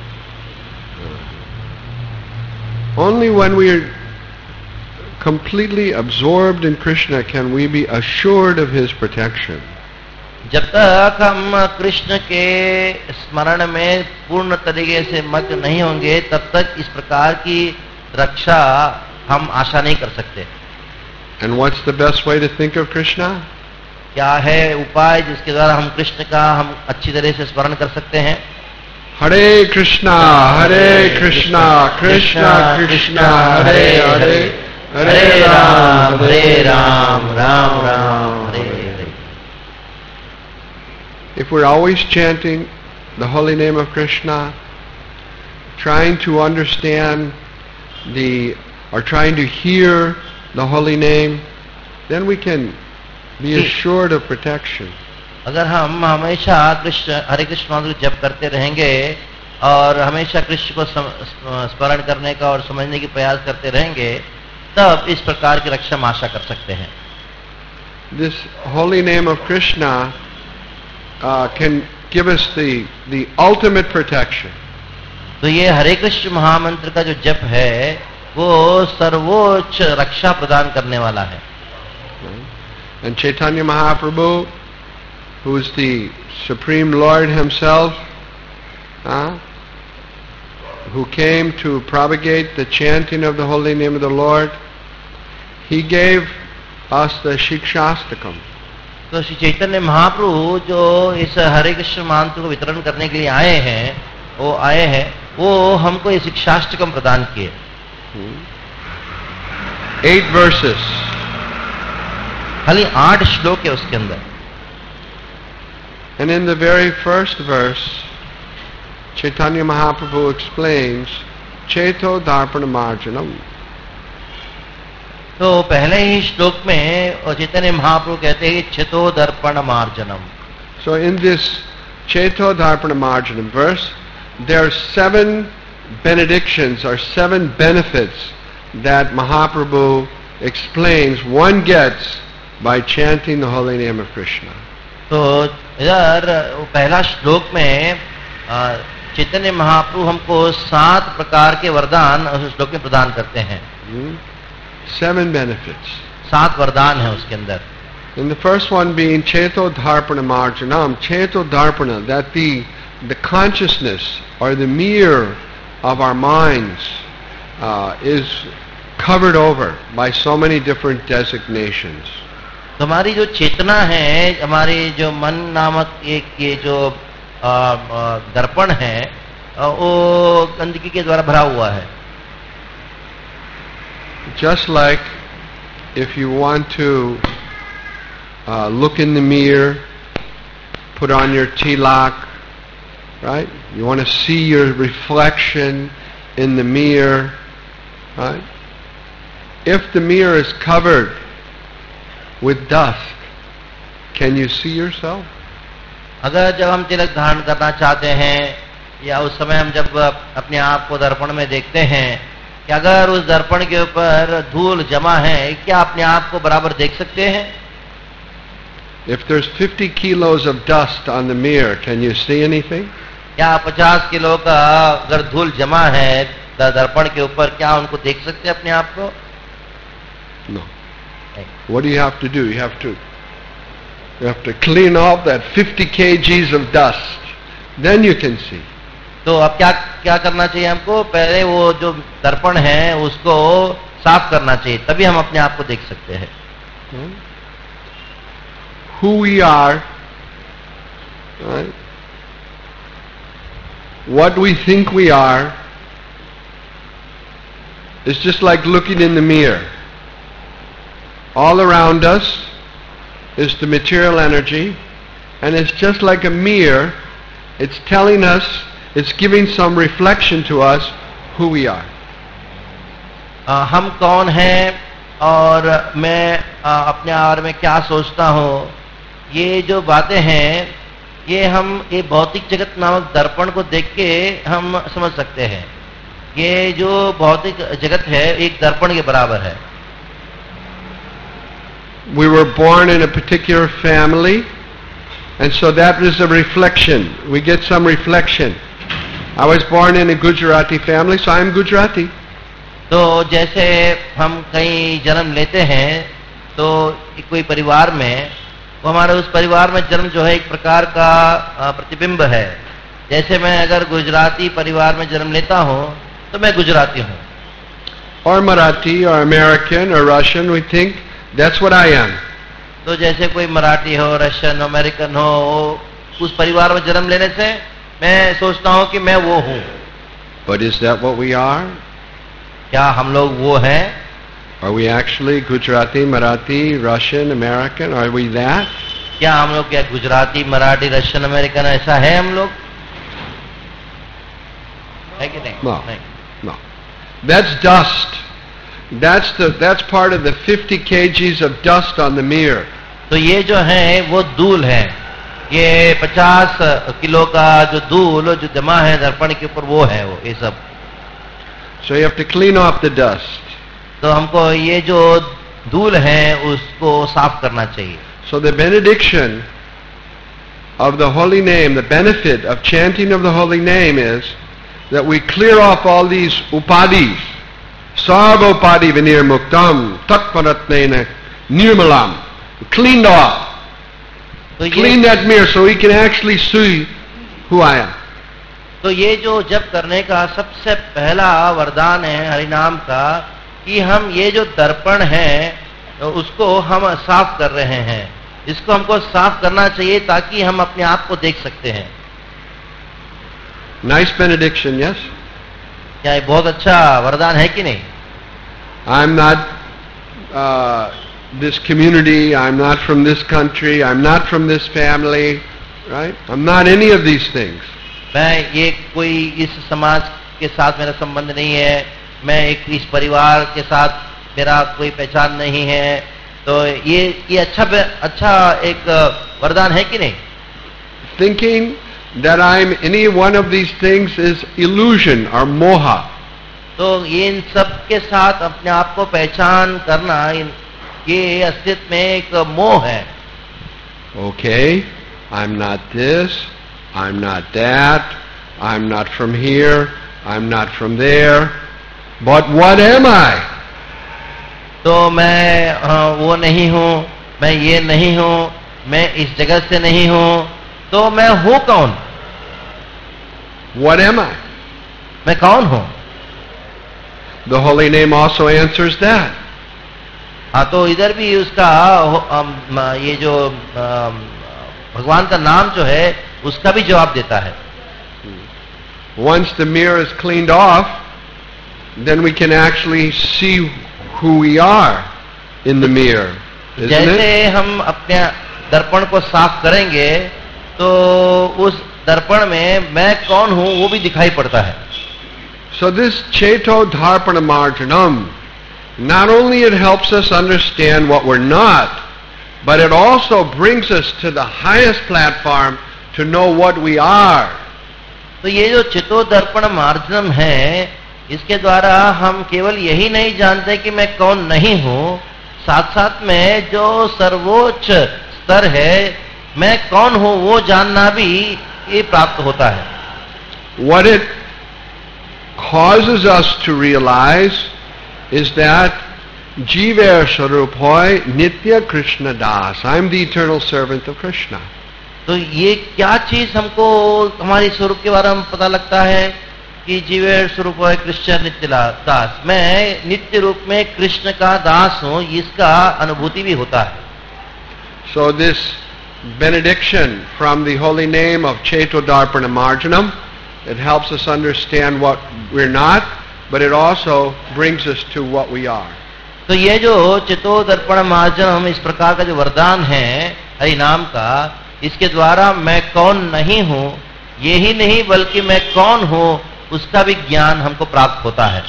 Only when we are completely absorbed in Krishna can we be assured of his protection. जब तक हम कृष्ण के स्मरण में पूर्ण तरीके से मग्न नहीं होंगे तब तक इस प्रकार की रक्षा हम आशा नहीं कर सकते. And what's the best way to think of Krishna? क्या है उपाय जिसके द्वारा हम कृष्ण का हम अच्छी तरह से स्मरण कर सकते हैं? Hare Krishna, Hare Krishna, Krishna Krishna, Hare Hare, Hare Ram, Hare Ram, Ram Ram, Hare Hare. If we're always chanting the holy name of Krishna, trying to understand the, or trying to hear the holy name, then we can be assured of protection. अगर हम हमेशा कृष्ण हरे कृष्ण मंत्र जप करते रहेंगे और हमेशा कृष्ण को स्मरण करने का और समझने की प्रयास करते रहेंगे तब इस प्रकार की रक्षा हम आशा कर सकते हैं. This holy name of Krishna uh, can give us the the ultimate protection. तो ये हरे कृष्ण महामंत्र का जो जप है वो सर्वोच्च रक्षा प्रदान करने वाला है. And Chaitanya Mahaprabhu, who is the Supreme Lord himself, uh, who came to propagate the chanting of the holy name of the Lord, he gave us the Shikshastakam. तो श्री चैतन्य महाप्रभु जो इस हरे कृष्ण मंत्र को वितरण करने के लिए आए हैं, वो आए हैं, वो हमको ये शिक्षाष्टकम प्रदान किए. Eight verses. खाली आठ श्लोक है उसके अंदर. And in the very first verse, Chaitanya Mahaprabhu explains Cheto Darpana Marjanam. तो पहले ही श्लोक में चैतन्य महाप्रभु कहते हैं चेतो दर्पण मार्जनम. So in this Cheto Darpana Marjanam verse, there are seven benedictions or seven benefits that Mahaprabhu explains one gets by chanting the holy name of Krishna. तो इधर पहला श्लोक में चैतन्य महाप्रभु हमको सात प्रकार के वरदान उस श्लोक में प्रदान करते हैं. Hmm? Seven benefits. सात वरदान है उसके अंदर. And the first one being Cheto Dharpana Marjanam. Cheto Dharpana, that the, the consciousness or the mirror of our minds uh, is covered over by so many different designations. तो हमारी जो चेतना है, हमारी जो मन नामक एक ये जो दर्पण है, वो गंदगी के द्वारा भरा हुआ है. Just like if you want to uh, look in the mirror, put on your tilak, right? You want to see your reflection in the mirror, right? If the mirror is covered with dust, can you see yourself? अगर जब हम तिलक धारण करना चाहते हैं या उस समय हम जब अपने आप को दर्पण में देखते हैं कि अगर उस दर्पण के ऊपर धूल जमा है, क्या अपने आप को बराबर देख सकते हैं? If there's fifty kilos of dust on the mirror, can you see anything? क्या पचास किलो का अगर धूल जमा है दर्पण के ऊपर, क्या उनको देख सकते हैं अपने आप को? No. What do you have to do? You have to you have to clean off that fifty kilograms of dust. Then you can see. तो अब क्या क्या करना चाहिए हमको? पहले वो जो दर्पण है उसको साफ करना चाहिए, तभी हम अपने आप को देख सकते हैं. Hmm? Who we are, right? What we think we are is just like looking in the mirror. All around us is the material energy, and it's just like a mirror. It's telling us, it's giving some reflection to us who we are. uh, हम कौन हैं और मैं uh, अपने बारे में क्या सोचता हूँ, ये जो बातें हैं ये हम ये भौतिक जगत नामक दर्पण को देख के हम समझ सकते हैं. ये जो भौतिक जगत है एक दर्पण के बराबर है. We were born in a particular family, and so that is a reflection. We get some reflection. I was born in a Gujarati family, so I am Gujarati. तो जैसे हम कहीं जन्म लेते हैं तो कोई परिवार में, वो हमारे उस परिवार में जन्म जो है एक प्रकार का प्रतिबिंब है. जैसे मैं अगर गुजराती परिवार में जन्म लेता हूँ तो मैं गुजराती हूँ. Or Marathi or American or Russian, we think that's what I am. तो जैसे कोई मराठी हो, रशियन, अमेरिकन हो, उस परिवार में जन्म लेने से मैं सोचता हूँ कि मैं वो हूँ. But is that what we are? क्या हम लोग वो हैं? Are we actually Gujarati, Marathi, Russian, American? Are we that? क्या हम लोग क्या गुजराती, मराठी, रशियन, अमेरिकन ऐसा है हम लोग? है कि नहीं? No. नहीं. No. That's dust. That's the that's part of the fifty kilograms of dust on the mirror. तो ये जो है वो धूल है. ये पचास किलो का जो धूल जो जमा है दर्पण के ऊपर वो है, वो ये सब. So you have to clean off the dust. तो हमको ये जो धूल है उसको साफ करना चाहिए. So the benediction of the holy name, the benefit of chanting of the holy name is that we clear off all these upadis. Sarva upadi vinir muktam tatparatnena nirmalam. Cleaned off. तो Clean that mirror so we can actually see who I am. तो ये जो जप करने का सबसे पहला वरदान है हरिनाम का कि हम ये जो दर्पण है उसको हम साफ कर रहे हैं। इसको हमको साफ करना चाहिए ताकि हम अपने आप को देख सकते हैं। Nice benediction, yes? क्या ये बहुत अच्छा वरदान है कि नहीं? I'm not uh, this community, I'm not from this country, I'm not from this family, right? I'm not any of these things. मैं ये कोई इस समाज के साथ मेरा संबंध नहीं है, मैं एक इस परिवार के साथ मेरा कोई पहचान नहीं है। तो ये ये अच्छा अच्छा एक वरदान है कि नहीं? Thinking that I'm any one of these things is illusion or moha. तो ये इन सब के साथ अपने आप को पहचान करना ये अस्तित्व में एक मोह है। Okay, I'm not this, I'm not that, I'm not from here, I'm not from there, but what am I? तो मैं हाँ, वो नहीं हूँ, मैं ये नहीं हूँ, मैं इस जगह से नहीं हूँ, तो मैं हूँ कौन? What am I? मैं कौन हूँ? The holy name also answers that. हाँ, तो इधर भी उसका ये जो भगवान का नाम जो है उसका भी जवाब देता है। Once the mirror is cleaned off, then we can actually see who we are in the mirror. Isn't जैसे it? हम अपने दर्पण को साफ करेंगे तो उस दर्पण में मैं कौन हूं वो भी दिखाई पड़ता है। So this Cheto Dharpana Marjanam, not only it helps us understand what we're not, but it also brings us to the highest platform to know what we are. तो ये जो चितो दर्पण मार्जनम है, इसके द्वारा हम केवल यही नहीं जानते कि मैं कौन नहीं हूं, साथ साथ में जो सर्वोच्च स्तर है मैं कौन हूं वो जानना भी ये प्राप्त होता है। What it causes us to realize is that Jiva Swarupai Nitya Krishna Das. I'm the eternal servant of Krishna. तो ये क्या चीज हमको हमारे स्वरूप के बारे में पता लगता है कि जीवे स्वरूप है कृष्ण नित्य दास, मैं नित्य रूप में कृष्ण का दास हूं, इसका अनुभूति भी होता है। So this benediction from the holy name of Cheto Darpana Marjanam, it helps us understand what we're not, but it also brings us to what we are. तो ये जो चितो दर्पण मार्जनम इस प्रकार का जो वरदान है हरि नाम का, इसके द्वारा मैं कौन नहीं हूं, ये ही नहीं बल्कि मैं कौन हूं उसका भी ज्ञान हमको प्राप्त होता है।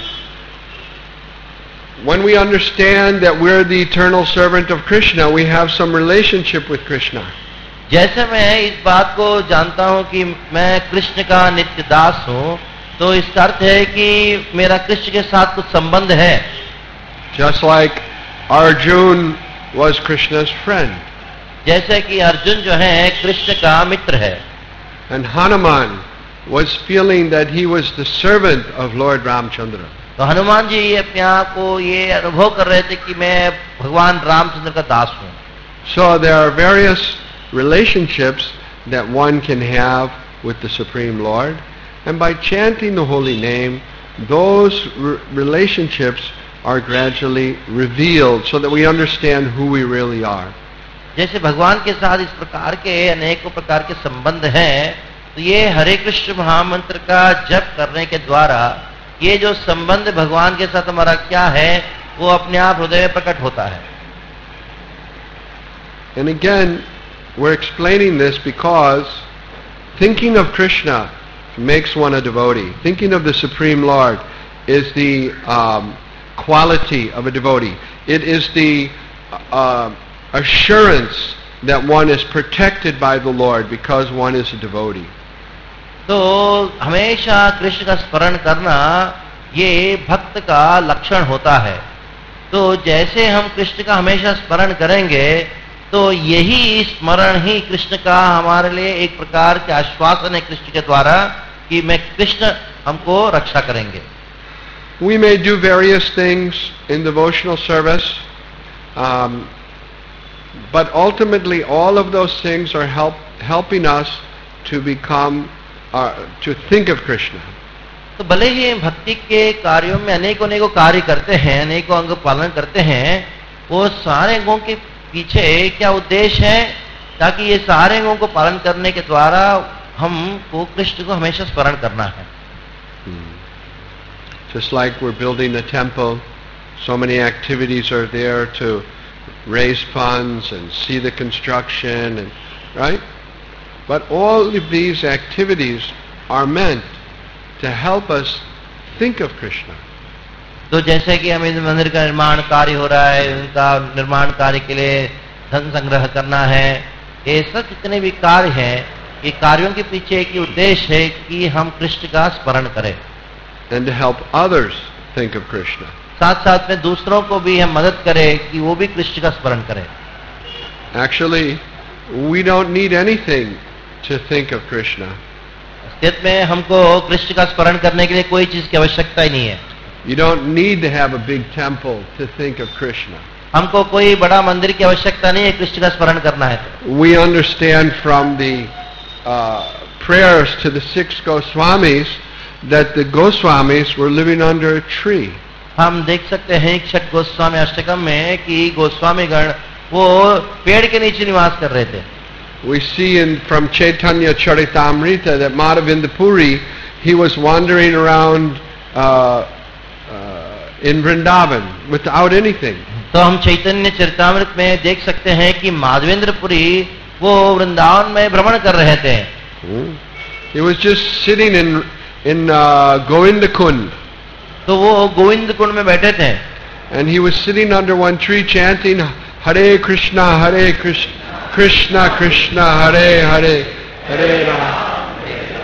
When we understand that we're the eternal servant of Krishna, we have some relationship with Krishna. जैसे मैं इस बात को जानता हूं कि मैं कृष्ण का नित्य दास हूं, तो इसका अर्थ है कि मेरा कृष्ण के साथ कुछ संबंध है। Just like Arjun was Krishna's friend. जैसे कि अर्जुन जो है कृष्ण का मित्र है। And Hanuman was feeling that he was the servant of Lord Ramchandra. तो हनुमान जी अपने आप को ये अनुभव कर रहे थे कि मैं भगवान रामचंद्र का दास हूं। So there are various relationships that one can have with the Supreme Lord, and by chanting the holy name, those re- relationships are gradually revealed so that we understand who we really are. जैसे भगवान के साथ इस प्रकार के अनेकों प्रकार के संबंध हैं, तो ये हरे कृष्ण महामंत्र का जप करने के द्वारा ये जो संबंध भगवान के साथ हमारा क्या है वो अपने आप हृदय में प्रकट होता है। And again, we're explaining this because thinking of Krishna makes one a devotee. Thinking of the Supreme Lord is the um, quality of a devotee. It is the uh, assurance that one is protected by the Lord because one is a devotee. तो हमेशा कृष्ण का स्मरण करना ये भक्त का लक्षण होता है। तो जैसे हम कृष्ण का हमेशा स्मरण करेंगे तो यही स्मरण ही कृष्ण का हमारे लिए एक प्रकार के आश्वासन है कृष्ण के द्वारा कि मैं कृष्ण हमको रक्षा करेंगे। We may do various things in devotional service, um, but ultimately all of those things are help, helping us to become uh, to think of Krishna. तो भले ही भक्ति के कार्यों में अनेकों अनेकों कार्य करते हैं, अनेकों अंग पालन करते हैं, वो सारे अंगों के पीछे क्या उद्देश्य है, ताकि ये सारे अंगों को पालन करने के द्वारा हमको कृष्ण को हमेशा स्मरण करना है. Hmm. Just like we're building a temple, so many activities are there to raise funds and see the construction, and right? But all of these activities are meant to help us think of Krishna. तो जैसे कि हमें मंदिर का निर्माण कार्य हो रहा है, उनका निर्माण कार्य के लिए धन संग्रह करना है, ये सब जितने भी कार्य हैं, ये कार्यों के पीछे एक ही उद्देश्य है कि हम कृष्ण का स्मरण करें. And to help others think of Krishna. साथ साथ में दूसरों को भी हम मदद करें कि वो भी कृष्ण का स्मरण करें. Actually, we don't need anything to think of Krishna. सत्य में हमको कृष्ण का स्मरण करने के लिए कोई चीज की आवश्यकता ही नहीं है. You don't need to have a big temple to think of Krishna. हमको कोई बड़ा मंदिर की आवश्यकता नहीं है कृष्ण का स्मरण करना है. We understand from the uh, prayers to the six Goswamis that the Goswamis were living under a tree. हम देख सकते हैं छठ गोस्वामी अष्टकम में कि गोस्वामी गण वो पेड़ के नीचे निवास कर रहे थे. We see in from Chaitanya Charitamrita that Madhavinda Puri, he was wandering around uh, uh, in Vrindavan without anything. तो हम चैतन्य चरितामृत में देख सकते हैं कि माधवेंद्रपुरी वो वृंदावन में भ्रमण कर रहे थे. Hmm. He was just sitting in in uh, Govinda Kund. तो वो गोविंद कुंड में बैठे थे. And he was sitting under one tree chanting Hare Krishna, Hare Krishna, Krishna Krishna, Hare Hare, Hare Rama.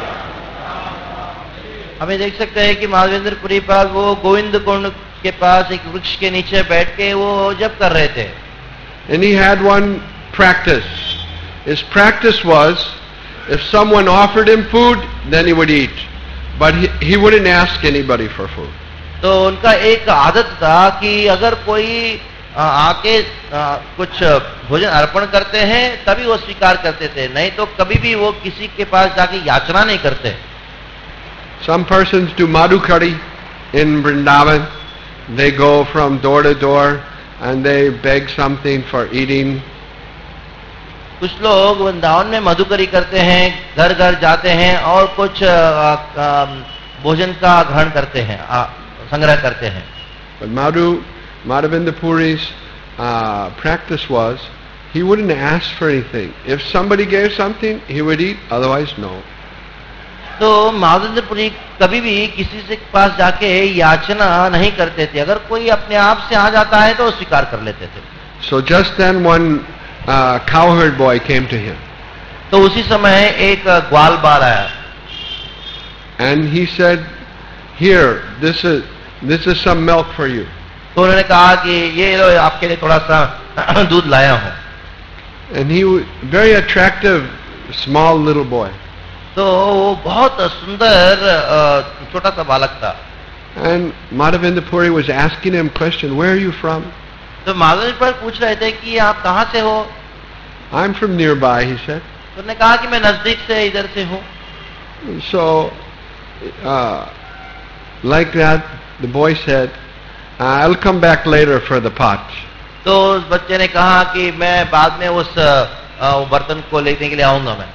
हमें देख सकते हैं कि माधवेंद्रपुरी पास वो गोविंद कुंड के पास एक वृक्ष के नीचे बैठ के वो जप कर रहे थे. And he had one practice. His practice was, if someone offered him food, then he would eat. But he, he wouldn't ask anybody for food. तो उनका एक आदत था कि अगर कोई आके कुछ भोजन अर्पण करते हैं तभी वो स्वीकार करते थे, नहीं तो कभी भी वो किसी के पास जाके याचना नहीं करते. Some persons do madhukari in Vrindavan. They go from door to door and they beg something for eating. कुछ लोग वृंदावन में मधुकरी करते हैं, घर घर जाते हैं और कुछ भोजन का ग्रहण करते हैं, संग्रह करते हैं. But Madhu, Madhavinda Puri's uh, practice was, he wouldn't ask for anything. If somebody gave something, he would eat, otherwise no. तो माधवेंद्रपुरी कभी भी किसी से पास जाके याचना नहीं करते थे. अगर कोई अपने आप से आ जाता है तो स्वीकार कर लेते थे. So just then one uh, cowherd boy came to him. तो उसी समय एक ग्वाल बाल आया. And he said, here, this is this is some milk for you. तो उन्होंने कहा कि ये लो आपके लिए थोड़ा सा दूध लाया हूं. And he was very attractive, small little boy. तो वो बहुत सुंदर छोटा सा बालक था. And Madhavinda Puri was asking him question, where are you from? तो माधवेंद्र पर पूछ रहे थे कि आप कहाँ से हो? I'm from nearby, he said. तो उन्होंने कहा कि मैं नजदीक से इधर से हूँ. So, uh, like that, the boy said, I'll come back later for the pot. तो उस बच्चे ने कहा कि मैं बाद में उस बर्तन को लेने के लिए आऊंगा मैं.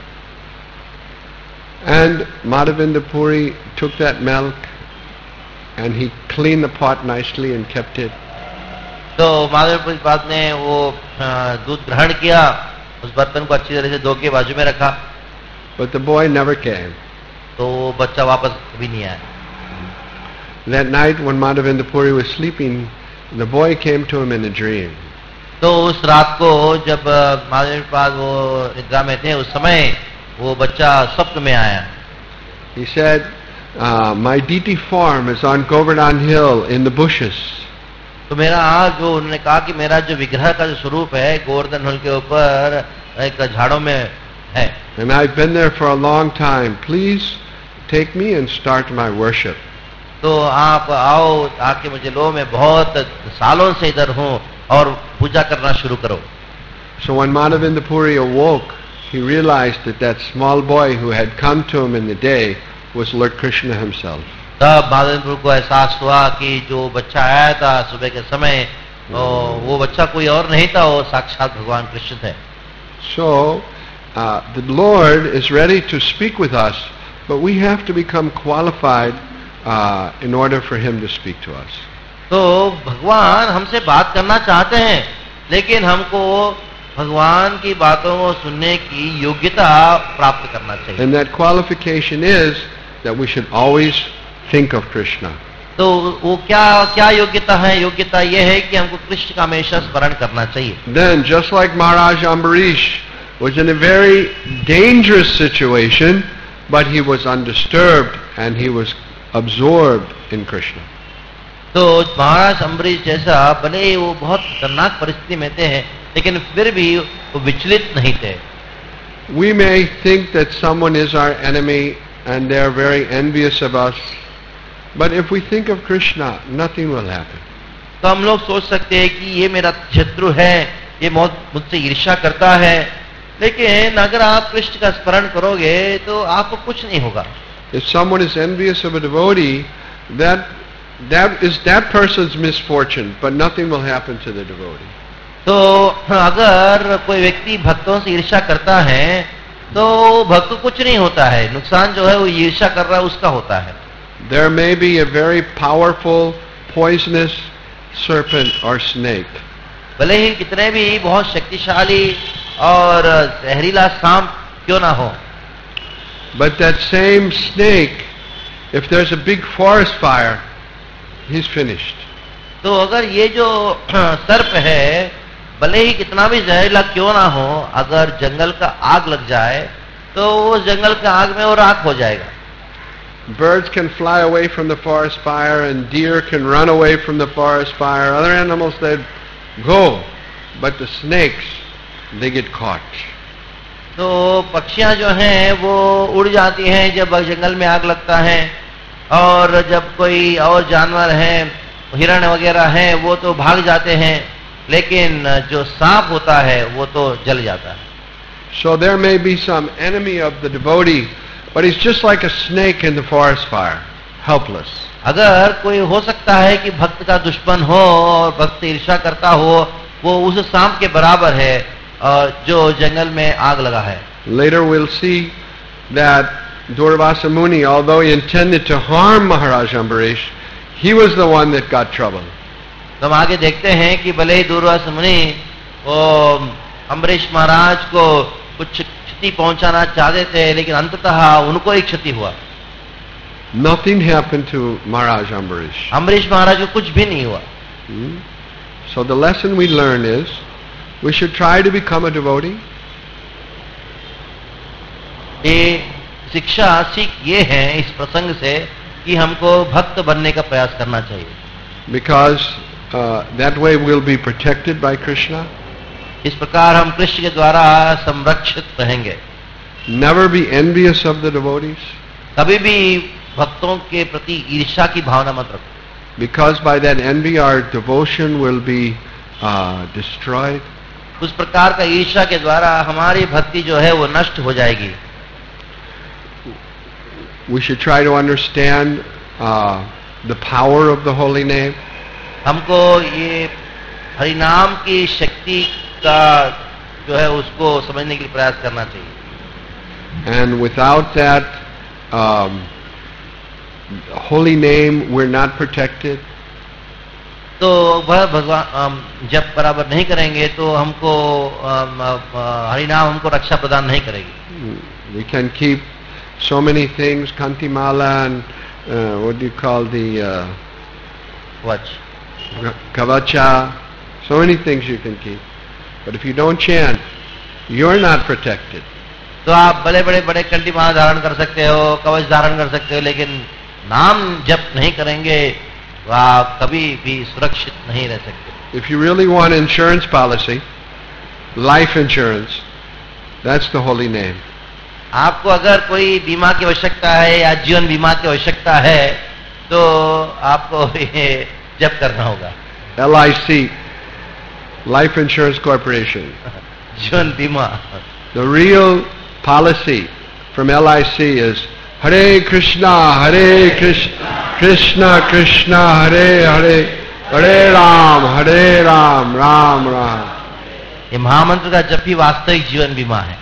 And Madhavinda Puri took that milk and he cleaned the pot nicely and kept it. तो माधवेंद्रपुरी बाद ने वो दूध ग्रहण किया, उस बर्तन को अच्छी तरह से धो के बाजू में रखा. But the boy never came. तो वो बच्चा वापस कभी नहीं आया. That night when Madhavinda Puri was sleeping, the boy came to him in a dream. तो उस रात को जब माधवेंद्र वो निद्रा में थे, उस समय वो बच्चा स्वप्न में आया. He said, uh, my deity form is on Govardhan Hill in the bushes. तो मेरा जो उन्होंने कहा कि मेरा जो विग्रह का जो स्वरूप है गोवर्धन हिल के ऊपर एक झाड़ों में है. And I've been there for a long time. Please take me and start my worship. तो आप आओ आके मुझे लो, मैं बहुत सालों से इधर हूँ और पूजा करना शुरू करो. So when Madhavinda Puri awoke, he realized that that small boy who had come to him in the day was Lord Krishna himself. तब महादेव प्रभु को एहसास हुआ कि जो बच्चा आया था सुबह के समय वो बच्चा कोई और नहीं था, वो साक्षात भगवान कृष्ण थे. So uh, the Lord is ready to speak with us, but we have to become qualified uh, in order for Him to speak to us. तो भगवान हमसे बात करना चाहते हैं, लेकिन हमको भगवान की बातों को सुनने की योग्यता प्राप्त करना चाहिए. And that qualification is that we should always think of Krishna. तो वो क्या क्या योग्यता है? योग्यता ये है कि हमको कृष्ण का हमेशा स्मरण करना चाहिए. Then, just like Maharaj Ambarish was in a very dangerous situation, but he was undisturbed and he was absorbed in Krishna. तो महाराज अम्बरीश जैसा भले ही वो बहुत खतरनाक परिस्थिति में थे, लेकिन फिर भी वो विचलित नहीं थे. We may think that someone is our enemy and they are very envious of us, but if we think of Krishna, nothing will happen. तो हम लोग सोच सकते हैं कि ये मेरा शत्रु है, ये मुझसे ईर्ष्या करता है, लेकिन अगर आप कृष्ण का स्मरण करोगे तो आपको कुछ नहीं होगा. If someone is envious of a devotee, that that is that person's misfortune, but nothing will happen to the devotee. तो अगर कोई व्यक्ति भक्तों से ईर्ष्या करता है तो भक्त को कुछ नहीं होता है, नुकसान जो है वो ईर्ष्या कर रहा है उसका होता है. There may be a very powerful poisonous serpent or snake. भले ही कितने भी बहुत शक्तिशाली और जहरीला सांप क्यों ना हो, but that same snake, if there's a big forest fire, he's finished. तो अगर ये जो सर्प है, भले ही कितना भी जहरीला क्यों ना हो, अगर जंगल का आग लग जाए तो वो जंगल का आग में वो राख हो जाएगा. Birds can fly away from the forest fire and deer can run away from the forest fire. Other animals, they go, but the snakes, they get caught. तो पक्षियां जो हैं वो उड़ जाती हैं जब जंगल में आग लगता है, और जब कोई और जानवर हैं, हिरण वगैरह हैं, वो तो भाग जाते हैं, लेकिन जो सांप होता है वो तो जल जाता है. So there may be some enemy of the devotee, but he's just like a snake in the forest fire, helpless. अगर कोई हो सकता है कि भक्त का दुश्मन हो और भक्त ईर्ष्या करता हो, वो उस सांप के बराबर है और जो जंगल में आग लगा है. Later we'll see that Durvasa Muni, although he intended to harm Maharaj Ambarish, he was the one that got trouble. तो हम आगे देखते हैं कि भले ही दूरवासा मुनि वो अम्बरीश महाराज को कुछ क्षति पहुंचाना चाहते थे, लेकिन अंततः उनको ही क्षति हुआ. Nothing happened to Maharaj Ambarish. Ambarish महाराज को कुछ भी नहीं हुआ. Hmm? So the lesson we learn is we should try to become a devotee. ये शिक्षा सीख ये है इस प्रसंग से कि हमको भक्त बनने का प्रयास करना चाहिए. Because uh, that way we'll be protected by Krishna. इस प्रकार हम कृष्ण के द्वारा संरक्षित रहेंगे. Never be envious of the devotees. कभी भी भक्तों के प्रति ईर्ष्या की भावना मत रखो. Because by that envy our devotion will be uh, destroyed. उस प्रकार का ईर्ष्या के द्वारा हमारी भक्ति जो है वो नष्ट हो जाएगी. We should try to understand uh, the power of the holy name. हमको ये हरि नाम की शक्ति का जो है उसको समझने के लिए प्रयास करना चाहिए. And without that um, holy name, we're not protected. तो वह भगवान जब बराबर नहीं करेंगे तो हमको हरि नाम हमको रक्षा प्रदान नहीं करेगी. We can keep so many things, Kantimala and uh, what do you call the uh, watch, Kavacha, so many things you can keep. But if you don't chant, you're not protected. तो आप बड़े बड़े बड़े कंठी माला धारण कर सकते हो, कवच धारण कर सकते हो, लेकिन नाम जप नहीं करेंगे तो आप कभी भी सुरक्षित नहीं रह सकते. If you really want insurance policy, life insurance, that's the holy name. आपको अगर कोई बीमा की आवश्यकता है या जीवन बीमा की आवश्यकता है तो आपको ये जप करना होगा. L I C, Life Insurance Corporation. जीवन बीमा. The real policy from L I C is Hare Krishna, Hare Krishna, Krishna Krishna, Hare Hare, Hare Ram, Hare Ram, Ram Ram. ये महामंत्र का जप ही वास्तविक जीवन बीमा है.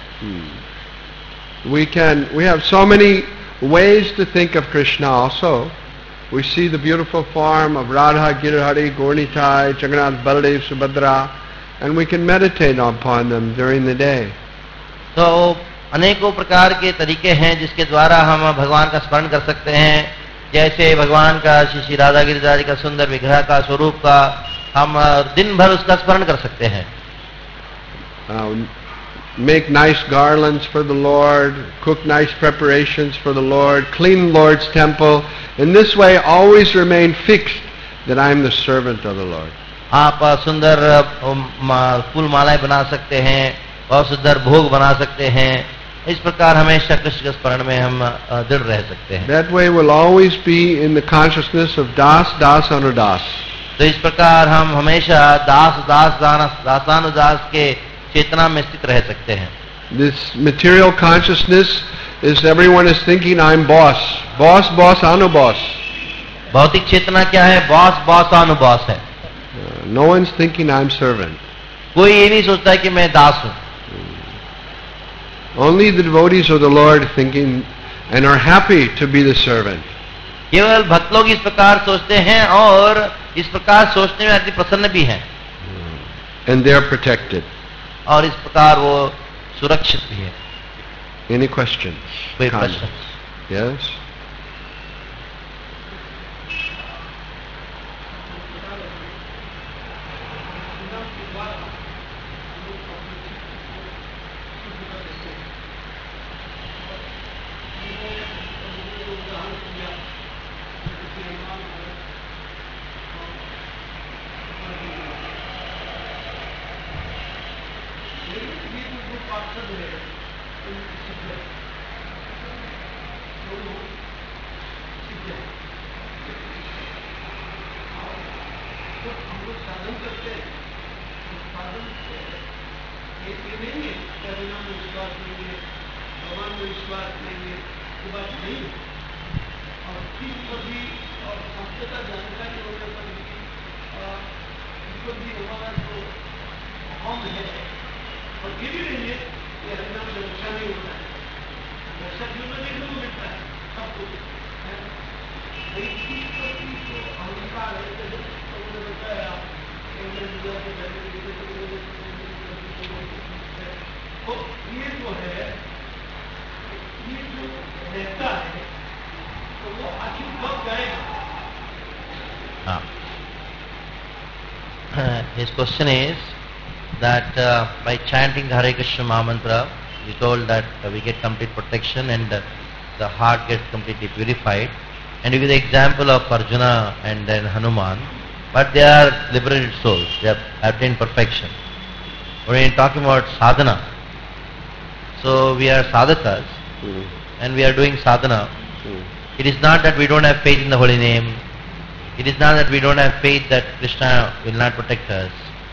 We can, we have so many ways to think of Krishna also. We see the beautiful form of Radha, Girihari, Gaurnitai, Jagannath, Baladev, Subhadra, and we can meditate upon them during the day. तो अनेकों प्रकार के तरीके हैं जिसके द्वारा हम भगवान का स्मरण कर सकते हैं. जैसे भगवान का श्री श्री राधा गिरिधारी का सुंदर विग्रह का स्वरूप का हम दिन भर उसका स्मरण कर सकते हैं. Uh, make nice garlands for the Lord, cook nice preparations for the Lord, clean Lord's temple. In this way, always remain fixed that I am the servant of the Lord. आप सुंदर फूल मालाएं बना सकते हैं, बहुत सुंदर भोग बना सकते हैं. इस प्रकार हमेशा कृष्ण के स्मरण में हम दृढ़ रह सकते हैं. That way we'll always be in the consciousness of Das, Das, Anudas. तो इस प्रकार हम हमेशा दास दास दासानुदास के चेतना में स्थित रह सकते हैं. This material consciousness is everyone is thinking I'm boss, boss, boss, anuboss. भौतिक चेतना क्या है? बॉस बॉस अनुबॉस है. Uh, no one's thinking I'm servant. कोई ये नहीं सोचता है कि मैं दास हूं. Only the devotees of the Lord thinking and are happy to be the servant. केवल भक्त लोग इस प्रकार सोचते हैं और इस प्रकार सोचने में अति प्रसन्न भी हैं. And they are protected. और इस प्रकार वो सुरक्षित भी है. Any questions? कोई प्रश्न? Yes. His question is that uh, by chanting Hare Krishna Mahamantra, you told that uh, we get complete protection and uh, the heart gets completely purified. And you give the example of Arjuna and then Hanuman, but they are liberated souls, they have attained perfection. When we're talking about sadhana, so we are sadhakas mm. and we are doing sadhana. Mm. It is not that we don't have faith in the holy name. It is not that we don't have faith that Krishna will not protect us.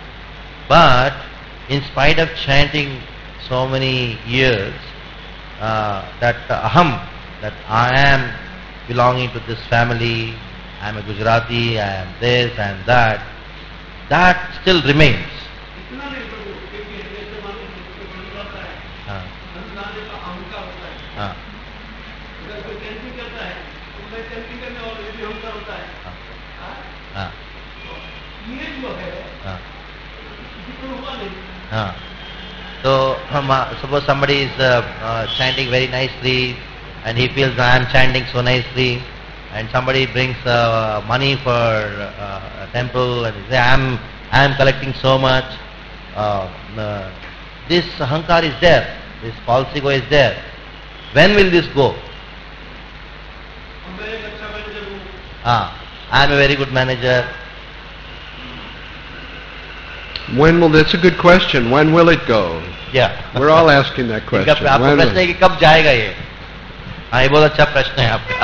But in spite of chanting so many years, uh, that uh, aham, that I am belonging to this family, I am a Gujarati, I am this, I am that, that still remains. Uh, uh, Uh, so, um, suppose somebody is uh, uh, chanting very nicely and he feels I am chanting so nicely, and somebody brings uh, money for uh, a temple and he says I am, I am collecting so much. Uh, uh, this ahankar is there, this false ego is there. When will this go? Ah, I am a very good manager. When will, that's a good question. When will it go? Yeah. We're all asking that question. आपका प्रश्न है कि कब जाएगा ये? हाँ, ये बहुत अच्छा प्रश्न है आपका.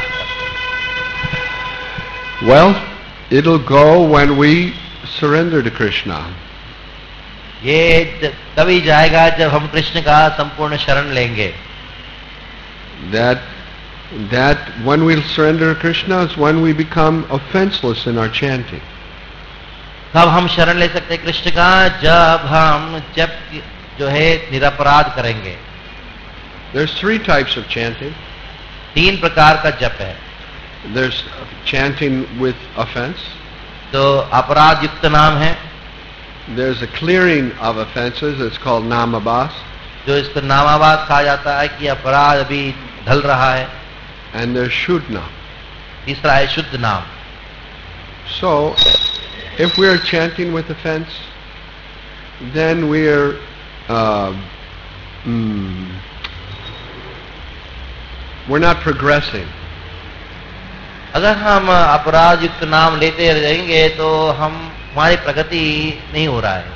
Well, it'll go when we surrender to Krishna. ये तभी जाएगा जब हम कृष्ण का संपूर्ण शरण लेंगे. That that when we surrender to Krishna is when we become offenseless in our chanting. तब हम शरण ले सकते हैं कृष्ण का जब हम जब जो है निरपराध करेंगे. There's three types of chanting. तीन प्रकार का जप है. There's chanting with offense. तो अपराध युक्त नाम है. There's a clearing of offenses. It's called namabhas. जो इसको नामाभास कहा जाता है कि अपराध अभी ढल रहा है. And there's shuddha. तीसरा है शुद्ध नाम. So, if we are chanting with offense, then we are uh, mm, we're not progressing. अगर हम अपराध युक्त नाम लेते रहेंगे तो हम हमारी प्रगति नहीं हो रहा है.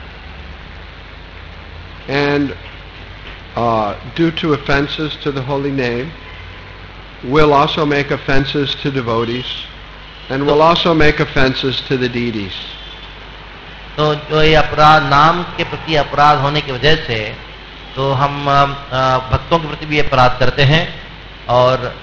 And uh, due to offenses to the holy name, we'll also make offenses to devotees, and we'll also make offenses to the deities. तो जो ये अपराध नाम के प्रति अपराध होने की वजह से तो हम भक्तों के प्रति भी अपराध करते हैं और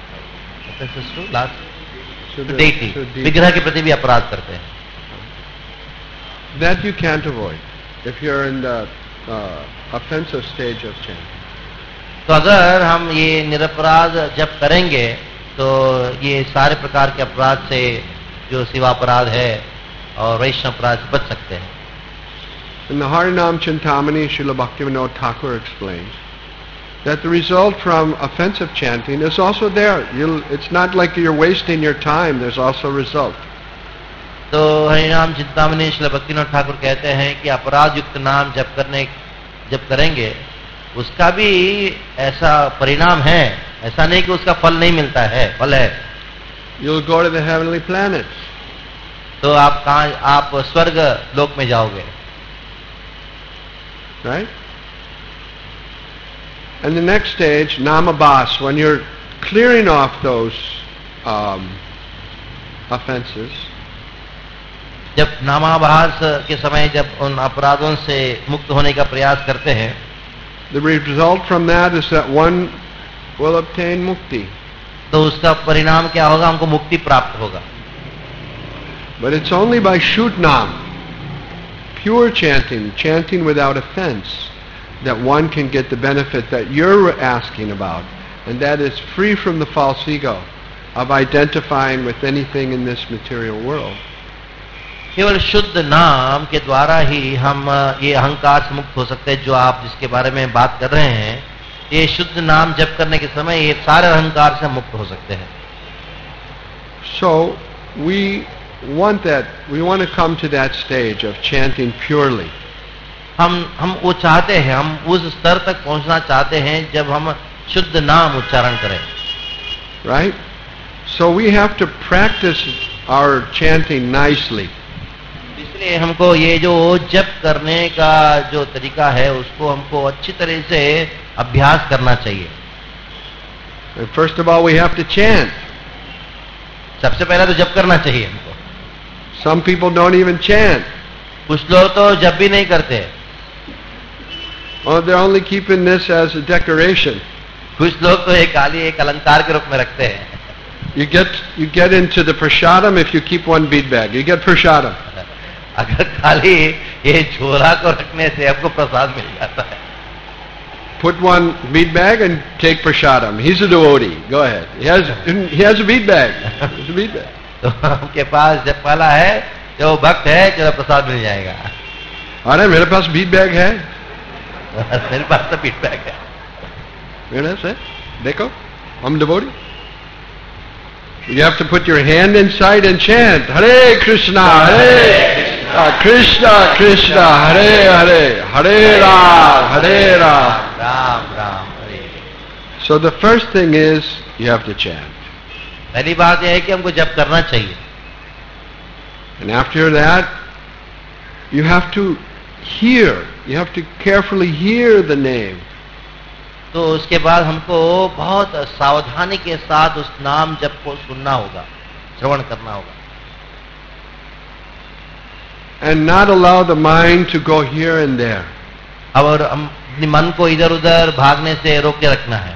विग्रह के प्रति भी अपराध करते हैं. That you can't avoid if you're in the uh, offensive stage of chanting. तो अगर हम ये निरपराध जब करेंगे तो ये सारे प्रकार के अपराध से जो शिवा अपराध है और वैष्णव अपराध से बच सकते हैं. In the Harinam Chintamani, Srila Bhaktivinoda Thakur explains that the result from offensive chanting is also there. You'll, it's not like you're wasting your time. There's also a result. तो हरिनाम चिंतामणि श्रील भक्तिनाथ ठाकुर कहते हैं कि अपराध युक्त नाम जब करने जब करेंगे उसका भी ऐसा परिणाम है. ऐसा नहीं कि उसका फल नहीं मिलता है. फल है. You'll go to the heavenly planets. तो आप कहाँ आप स्वर्ग लोक में जाओगे. Right? And the next stage, namabhas, when you're clearing off those um, offenses. जब नामाभास के समय जब उन अपराधों से मुक्त होने का प्रयास करते हैं, the result from that is that one will obtain mukti. तो उसका परिणाम क्या होगा? हमको मुक्ति प्राप्त होगा. But it's only by shuddhnam, pure chanting, chanting without offense, that one can get the benefit that you're asking about, and that is free from the false ego of identifying with anything in this material world. केवल शुद्ध नाम के द्वारा ही हम ये अहंकार से मुक्त हो सकते हैं जो आप जिसके बारे में बात कर रहे हैं. ये शुद्ध नाम जप करने के समय ये सारे अहंकार से मुक्त हो सकते हैं. So we want that, we want to come to that stage of chanting purely. हम हम वो चाहते हैं, हम उस स्तर तक पहुंचना चाहते हैं जब हम शुद्ध नाम उच्चारण करें. Right? So we have to practice our chanting nicely. इसलिए हमको ये जो जप करने का जो तरीका है उसको हमको अच्छी तरह से अभ्यास करना चाहिए. And first of all we have to chant. सबसे पहले तो जप करना चाहिए हमको. Some people don't even chant. कुछ लोग तो जप भी नहीं करते. Oh, they're only keeping this as a decoration. कुछ लोग तो एक खाली एक अलंकार के रूप में रखते हैं. You get you get into the prasadam if you keep one bead bag. You get prasadam. अगर खाली ये झोला को रखने से आपको प्रसाद मिल जाता है. Put one bead bag and take prasadam. He's a devotee. Go ahead. He has he has a bead bag. He has a bead bag. तो आपके पास जब वाला है जो भक्त है चलो प्रसाद मिल जाएगा. अरे मेरे पास बीट बैग है. मेरे पास तो बीट बैग है. मेरे से देखो हम devotee. You have to put your hand inside and chant Hare Krishna, Hare uh, Krishna, Krishna, Hare Hare, Hare Ram, Hare Ram, Ram Ram Hare. So the first thing is you have to chant. पहली बात यह है कि हमको जप करना चाहिए. And after that, you have to hear. You have to carefully hear the name. तो उसके बाद हमको बहुत सावधानी के साथ उस नाम जप को सुनना होगा, श्रवण करना होगा. and not allow the mind to go here and there. अब और हम अपने मन को इधर उधर भागने से रोक के रखना है.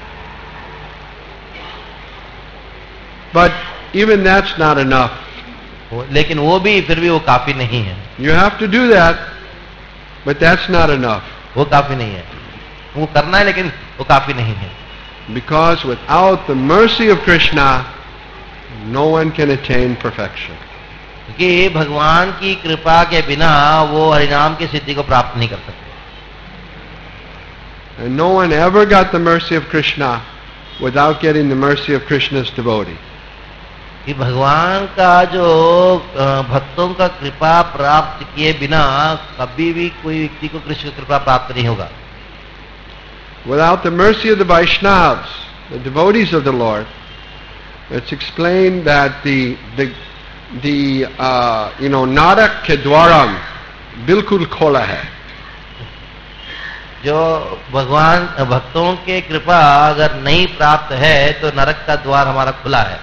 But even that's not enough. लेकिन वो भी फिर भी वो काफी नहीं है. You have to do that, but that's not enough. वो काफी नहीं है. वो करना है लेकिन वो काफी नहीं है. Because without the mercy of Krishna, no one can attain perfection. क्योंकि भगवान की कृपा के बिना वो हरिनाम की सिद्धि को प्राप्त नहीं कर सकते. And no one ever got the mercy of Krishna without getting the mercy of Krishna's devotee. कि भगवान का जो भक्तों का कृपा प्राप्त किए बिना कभी भी कोई व्यक्ति को कृष्ण की कृपा प्राप्त नहीं होगा. Without the mercy of the Vaishnavas, the devotees of the Lord, it's explained that the the the uh, you know narak ke dwaram bilkul khola hai. जो भगवान भक्तों के कृपा अगर नहीं प्राप्त है तो नरक का द्वार हमारा खुला है.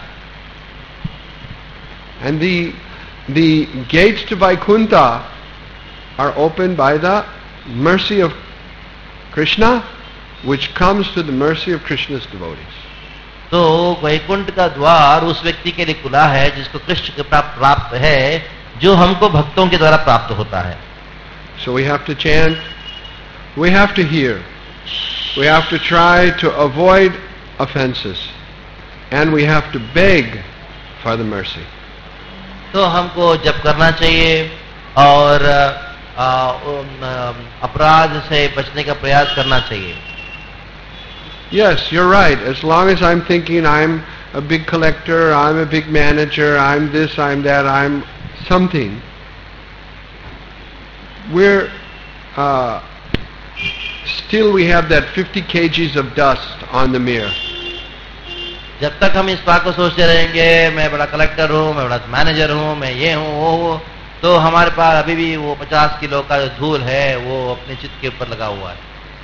And the the gates to Vaikuntha are opened by the mercy of Krishna, which comes to the mercy of Krishna's devotees. तो वैकुंठ का द्वार उस व्यक्ति के लिए खुला है जिसको कृष्ण कृपा प्राप्त है, जो हमको भक्तों के द्वारा प्राप्त होता है. So we have to chant, we have to hear, we have to try to avoid offenses, and we have to beg for the mercy. तो हमको जप करना चाहिए और अपराध से बचने का प्रयास करना चाहिए. Yes, you're right. As long as I'm thinking I'm a big collector, I'm a big manager, I'm this, I'm that, I'm something, we're uh, still we have that fifty kilograms of dust on the mirror. जब तक हम इस बात को सोचते रहेंगे मैं बड़ा कलेक्टर हूँ, मैं बड़ा मैनेजर हूँ, मैं ये हूँ वो हूँ, तो हमारे पास अभी भी वो पचास किलो का जो धूल है वो अपने चित्त के ऊपर लगा हुआ है.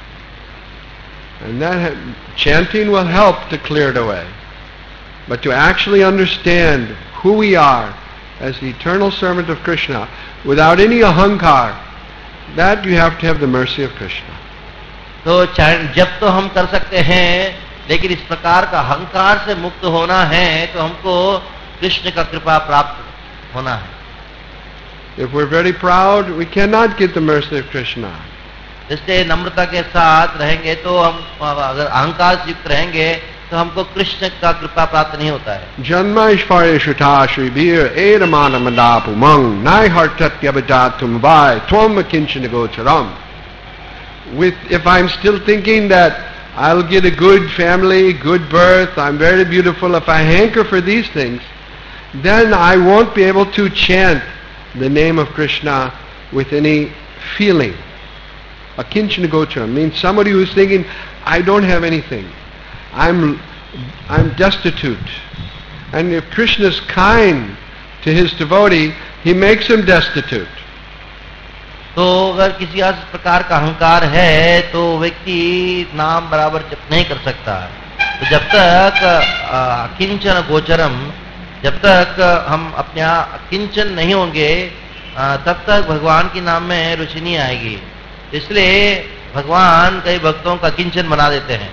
And that chanting will help to clear it away. But to actually understand who we are as the eternal servant of Krishna without any ahankar, that you have to have the mercy of Krishna. तो जब तो हम कर सकते हैं, लेकिन इस प्रकार का अहंकार से मुक्त होना है तो हमको कृष्ण का कृपा प्राप्त होना है. If we're very proud, we cannot get the mercy of Krishna. इसलिए नम्रता के साथ रहेंगे तो हम, अगर अहंकार से युक्त रहेंगे तो हमको कृष्ण का कृपा प्राप्त नहीं होता है. जन्म ईश्वरेशुता श्रीवीर एरमानमदापु मंग नाय हर्तत्यबजातुम वाय त्वम किंचन गोचरम. With if I'm still thinking that I'll get a good family, good birth, I'm very beautiful, if I hanker for these things, then I won't be able to chant the name of Krishna with any feeling. A kinchana gochara means somebody who's thinking, I don't have anything. I'm I'm destitute. And if Krishna is kind to his devotee, he makes him destitute. तो अगर किसी इस प्रकार का अहंकार है तो व्यक्ति नाम बराबर जप नहीं कर सकता. तो जब तक अकिंचन गोचरम, जब तक हम अपने अकिंचन नहीं होंगे तब तक भगवान के नाम में रुचि नहीं आएगी. इसलिए भगवान कई भक्तों का किंचन बना देते हैं.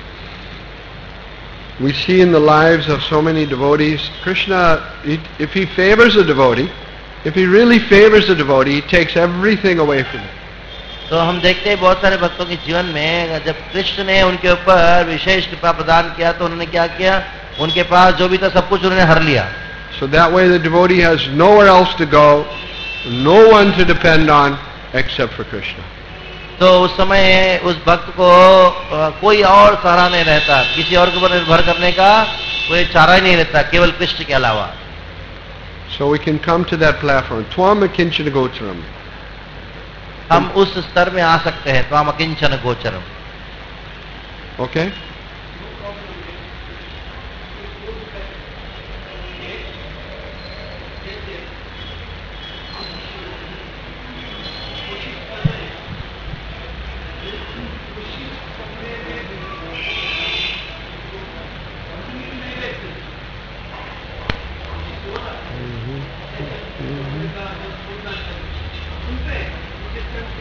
We see in the lives of so many devotees, Krishna, if he favors a devotee, if he really favors a devotee, he takes everything away from him. तो हम देखते हैं बहुत सारे भक्तों के जीवन में जब कृष्ण ने उनके ऊपर विशेष कृपा प्रदान किया तो उन्होंने क्या किया, उनके पास जो भी था सब कुछ उन्होंने हर लिया. So that way the devotee has nowhere else to go, no one to depend on except for Krishna. तो उस समय उस भक्त को कोई और सहारा नहीं रहता, किसी और के ऊपर निर्भर करने का कोई चारा ही नहीं रहता, केवल कृष्ण के अलावा. So we can come to that platform. Twam akinchana gocharam. हम उस स्तर में आ सकते हैं, त्वाम अकिंचन गोचरम. Okay?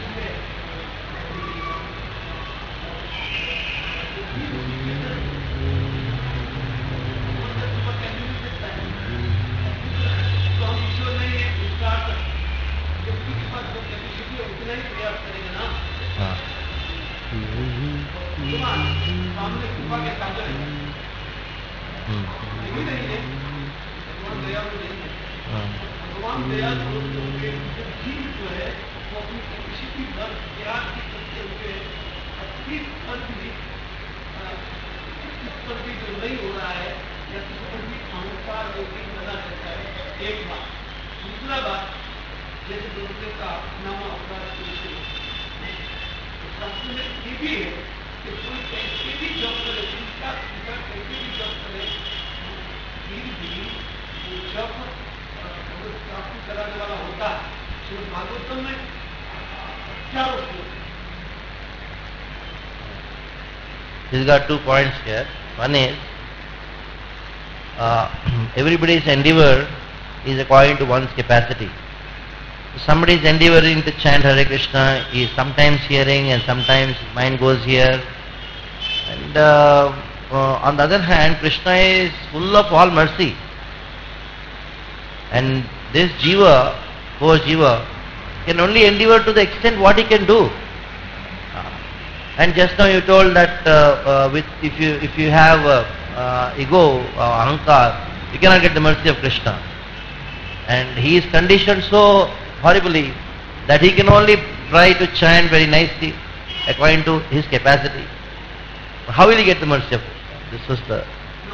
He's got two points here. One is, uh, everybody's endeavor is according to one's capacity. Somebody is endeavoring to chant Hare Krishna, he is sometimes hearing and sometimes his mind goes here. And uh, uh, on the other hand, Krishna is full of all mercy. And this Jiva, poor Jiva, can only endeavor to the extent what he can do. And just now you told that uh, uh, with if you if you have uh, uh, ego, uh, ahankar, you cannot get the mercy of Krishna. And he is conditioned so horribly that he can only try to chant very nicely according to his capacity. How will he get the mercy of Krishna? This was the...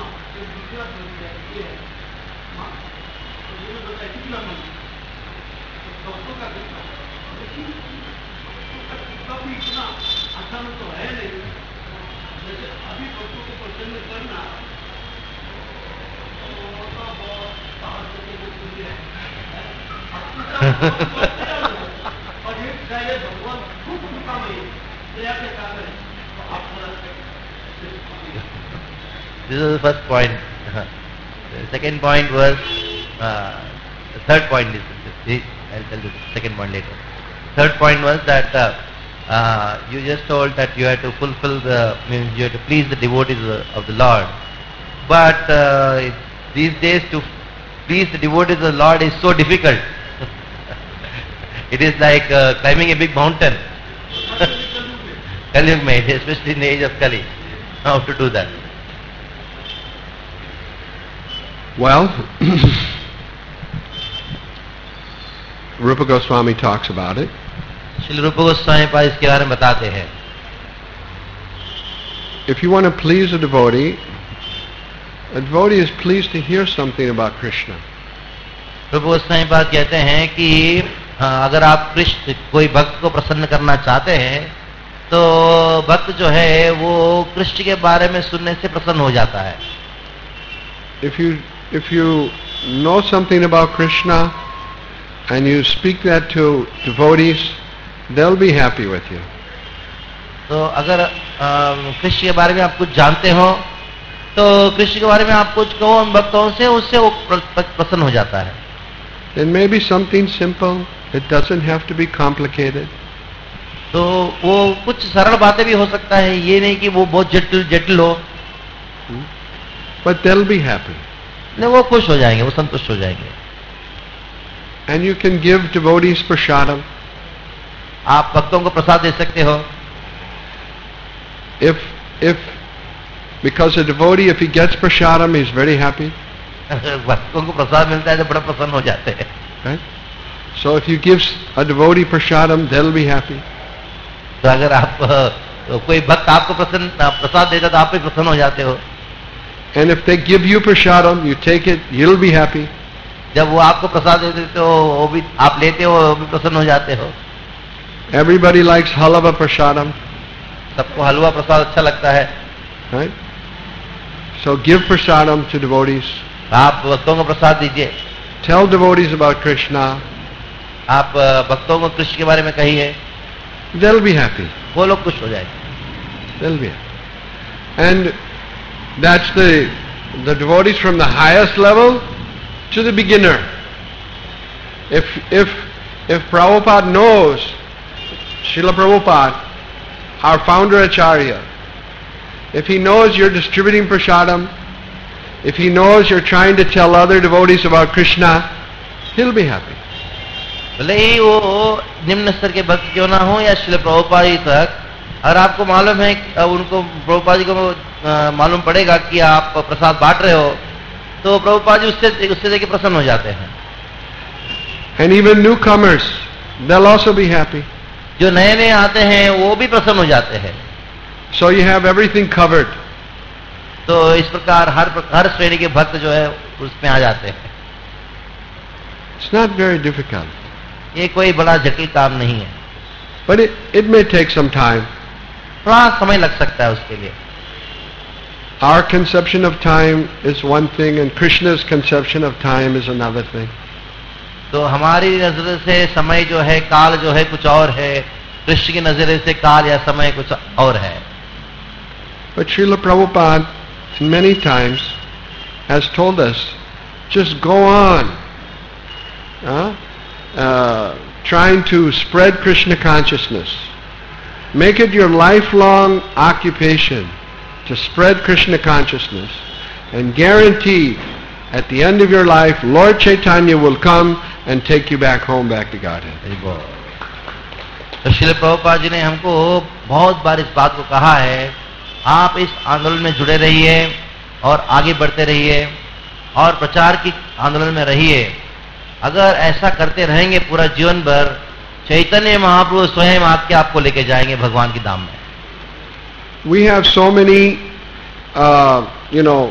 This is the first point. The second point was, uh, the third point is, this, I'll tell you the second point later. Third point was that uh, uh, you just told that you had to fulfill the, means you had to please the devotees of the, of the Lord. But uh, these days to please the devotees of the Lord is so difficult. It is like uh, climbing a big mountain. Kali made, especially in the age of Kali. How to do that? Well, Rupa Goswami talks about it. Shri Rupa Goswami Pad iske baare mein batate hain. If you want to please a devotee, a devotee is pleased to hear something about Krishna. Rupa Goswami Pad कहते हैं कि अगर आप कृष्ण कोई भक्त को प्रसन्न करना चाहते हैं तो भक्त जो है वो कृष्ण के बारे में सुनने से प्रसन्न हो जाता है. If you if you know something about Krishna and you speak that to devotees, they'll be happy with you. तो अगर कृष्ण के बारे में आप कुछ जानते हो तो कृष्ण के बारे में आप कुछ कहो उन भक्तों से, उससे वो प्रसन्न हो जाता है. It may be something simple. It doesn't have to be complicated. तो वो कुछ सरल बातें भी हो सकता है, ये नहीं कि वो बहुत जटिल जटिल हो. But they'll be happy. नहीं, वो खुश हो जाएंगे, वो संतुष्ट हो जाएंगे. And you can give devotees prasadam. आप भक्तों को प्रसाद दे सकते हो. If if because a devotee, if he gets prasadam, he's very happy. भक्तों को प्रसाद मिलता है तो बड़ा प्रसन्न हो जाते हैं. Right? So if you give a devotee prasadam, they'll be happy. तो अगर आप तो कोई भक्त आपको प्रसन्न प्रसाद देता तो आप भी प्रसन्न हो जाते हो. And if they give you prasadam, you take it, you'll be happy. जब वो आपको प्रसाद देते तो वो भी आप लेते हो, वो भी प्रसन्न हो जाते हो. Everybody likes halava prasadam. सबको हलवा प्रसाद अच्छा लगता है. Right? So give prasadam to devotees. आप भक्तों को प्रसाद दीजिए. Tell devotees about Krishna. आप भक्तों को कृष्ण के बारे में कहिए. They'll be happy. वो लोग खुश हो जाएंगे. They'll be happy. And that's the the devotees from the highest level to the beginner. If if if Prabhupada knows Srila Prabhupada, our founder Acharya, if he knows you're distributing prasadam, if he knows you're trying to tell other devotees about Krishna, he'll be happy. भले ही वो निम्न स्तर के भक्त क्यों ना हो या श्रील प्रभुपाद जी तक, अगर आपको मालूम है, उनको प्रभुपाद जी को मालूम पड़ेगा कि आप प्रसाद बांट रहे हो, तो प्रभुपाद जी उससे उससे देख के प्रसन्न हो जाते हैं. And even newcomers, they'll also be happy. जो नए नए आते हैं वो भी प्रसन्न हो जाते हैं. So you have everything covered. तो इस प्रकार हर हर श्रेणी के भक्त जो है उसमें आ जाते हैं. It's not very difficult. ये कोई बड़ा जटिल काम नहीं है. But it, it may take some time. थोड़ा समय लग सकता है उसके लिए. Our conception of time is one thing and Krishna's conception of time is another thing. तो हमारी नजर से समय जो है, काल जो है कुछ और है, कृष्ण की नजर से काल या समय कुछ और है. But Srila Prabhupada many times has told us, just go on uh, uh, trying to spread Krishna consciousness. Make it your lifelong occupation to spread Krishna consciousness, and guarantee at the end of your life, Lord Chaitanya will come and take you back home, back to Godhead. तो श्रील प्रभुपाद जी ने हमको बहुत बार इस बात को कहा है, आप इस आंदोलन में जुड़े रहिए और आगे बढ़ते रहिए और प्रचार की आंदोलन में रहिए. अगर ऐसा करते रहेंगे पूरा जीवन भर, चैतन्य महाप्रभु स्वयं आपके आपको लेके जाएंगे भगवान की धाम में. We have so many, uh, you know,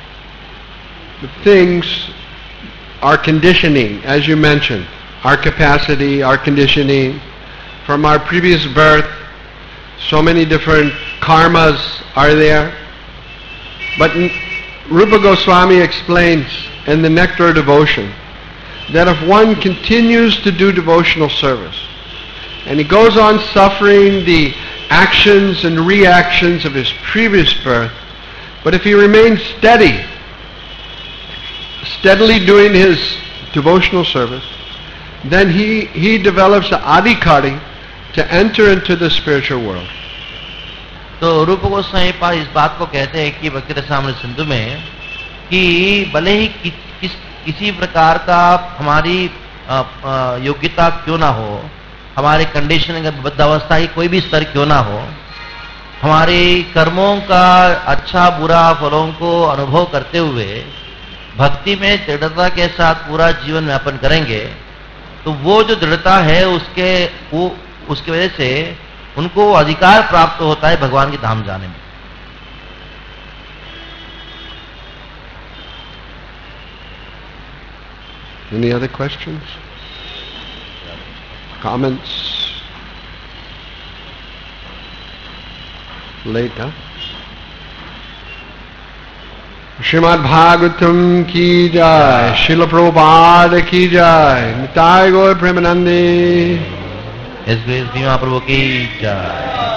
things, our conditioning, as you mentioned, our capacity, our conditioning from our previous birth. So many different karmas are there. But Rupa Goswami explains in the Nectar of Devotion that if one continues to do devotional service and he goes on suffering the actions and reactions of his previous birth, but if he remains steady, steadily doing his devotional service, then he, he develops the adhikari to enter into the spiritual world. तो रूप गोस्वामी पाद इस बात को कहते हैं कि भक्ति रसामृत सिंधु में कि भले ही कि, किस किसी प्रकार का हमारी योग्यता क्यों ना हो, हमारे कंडीशन बद्ध अवस्था की कोई भी स्तर क्यों ना हो, हमारे कर्मों का अच्छा बुरा फलों को अनुभव करते हुए भक्ति में दृढ़ता के साथ पूरा जीवन यापन करेंगे, तो वो जो दृढ़ता है उसके वो उसकी वजह से उनको अधिकार प्राप्त होता है भगवान की धाम जाने में. Any other questions? Comments? Later. Srimad Bhagavatam ki jai, Srila Prabhupada ki jai, Nitai Gaur Premanande. S B S Mahaprabhu की जय.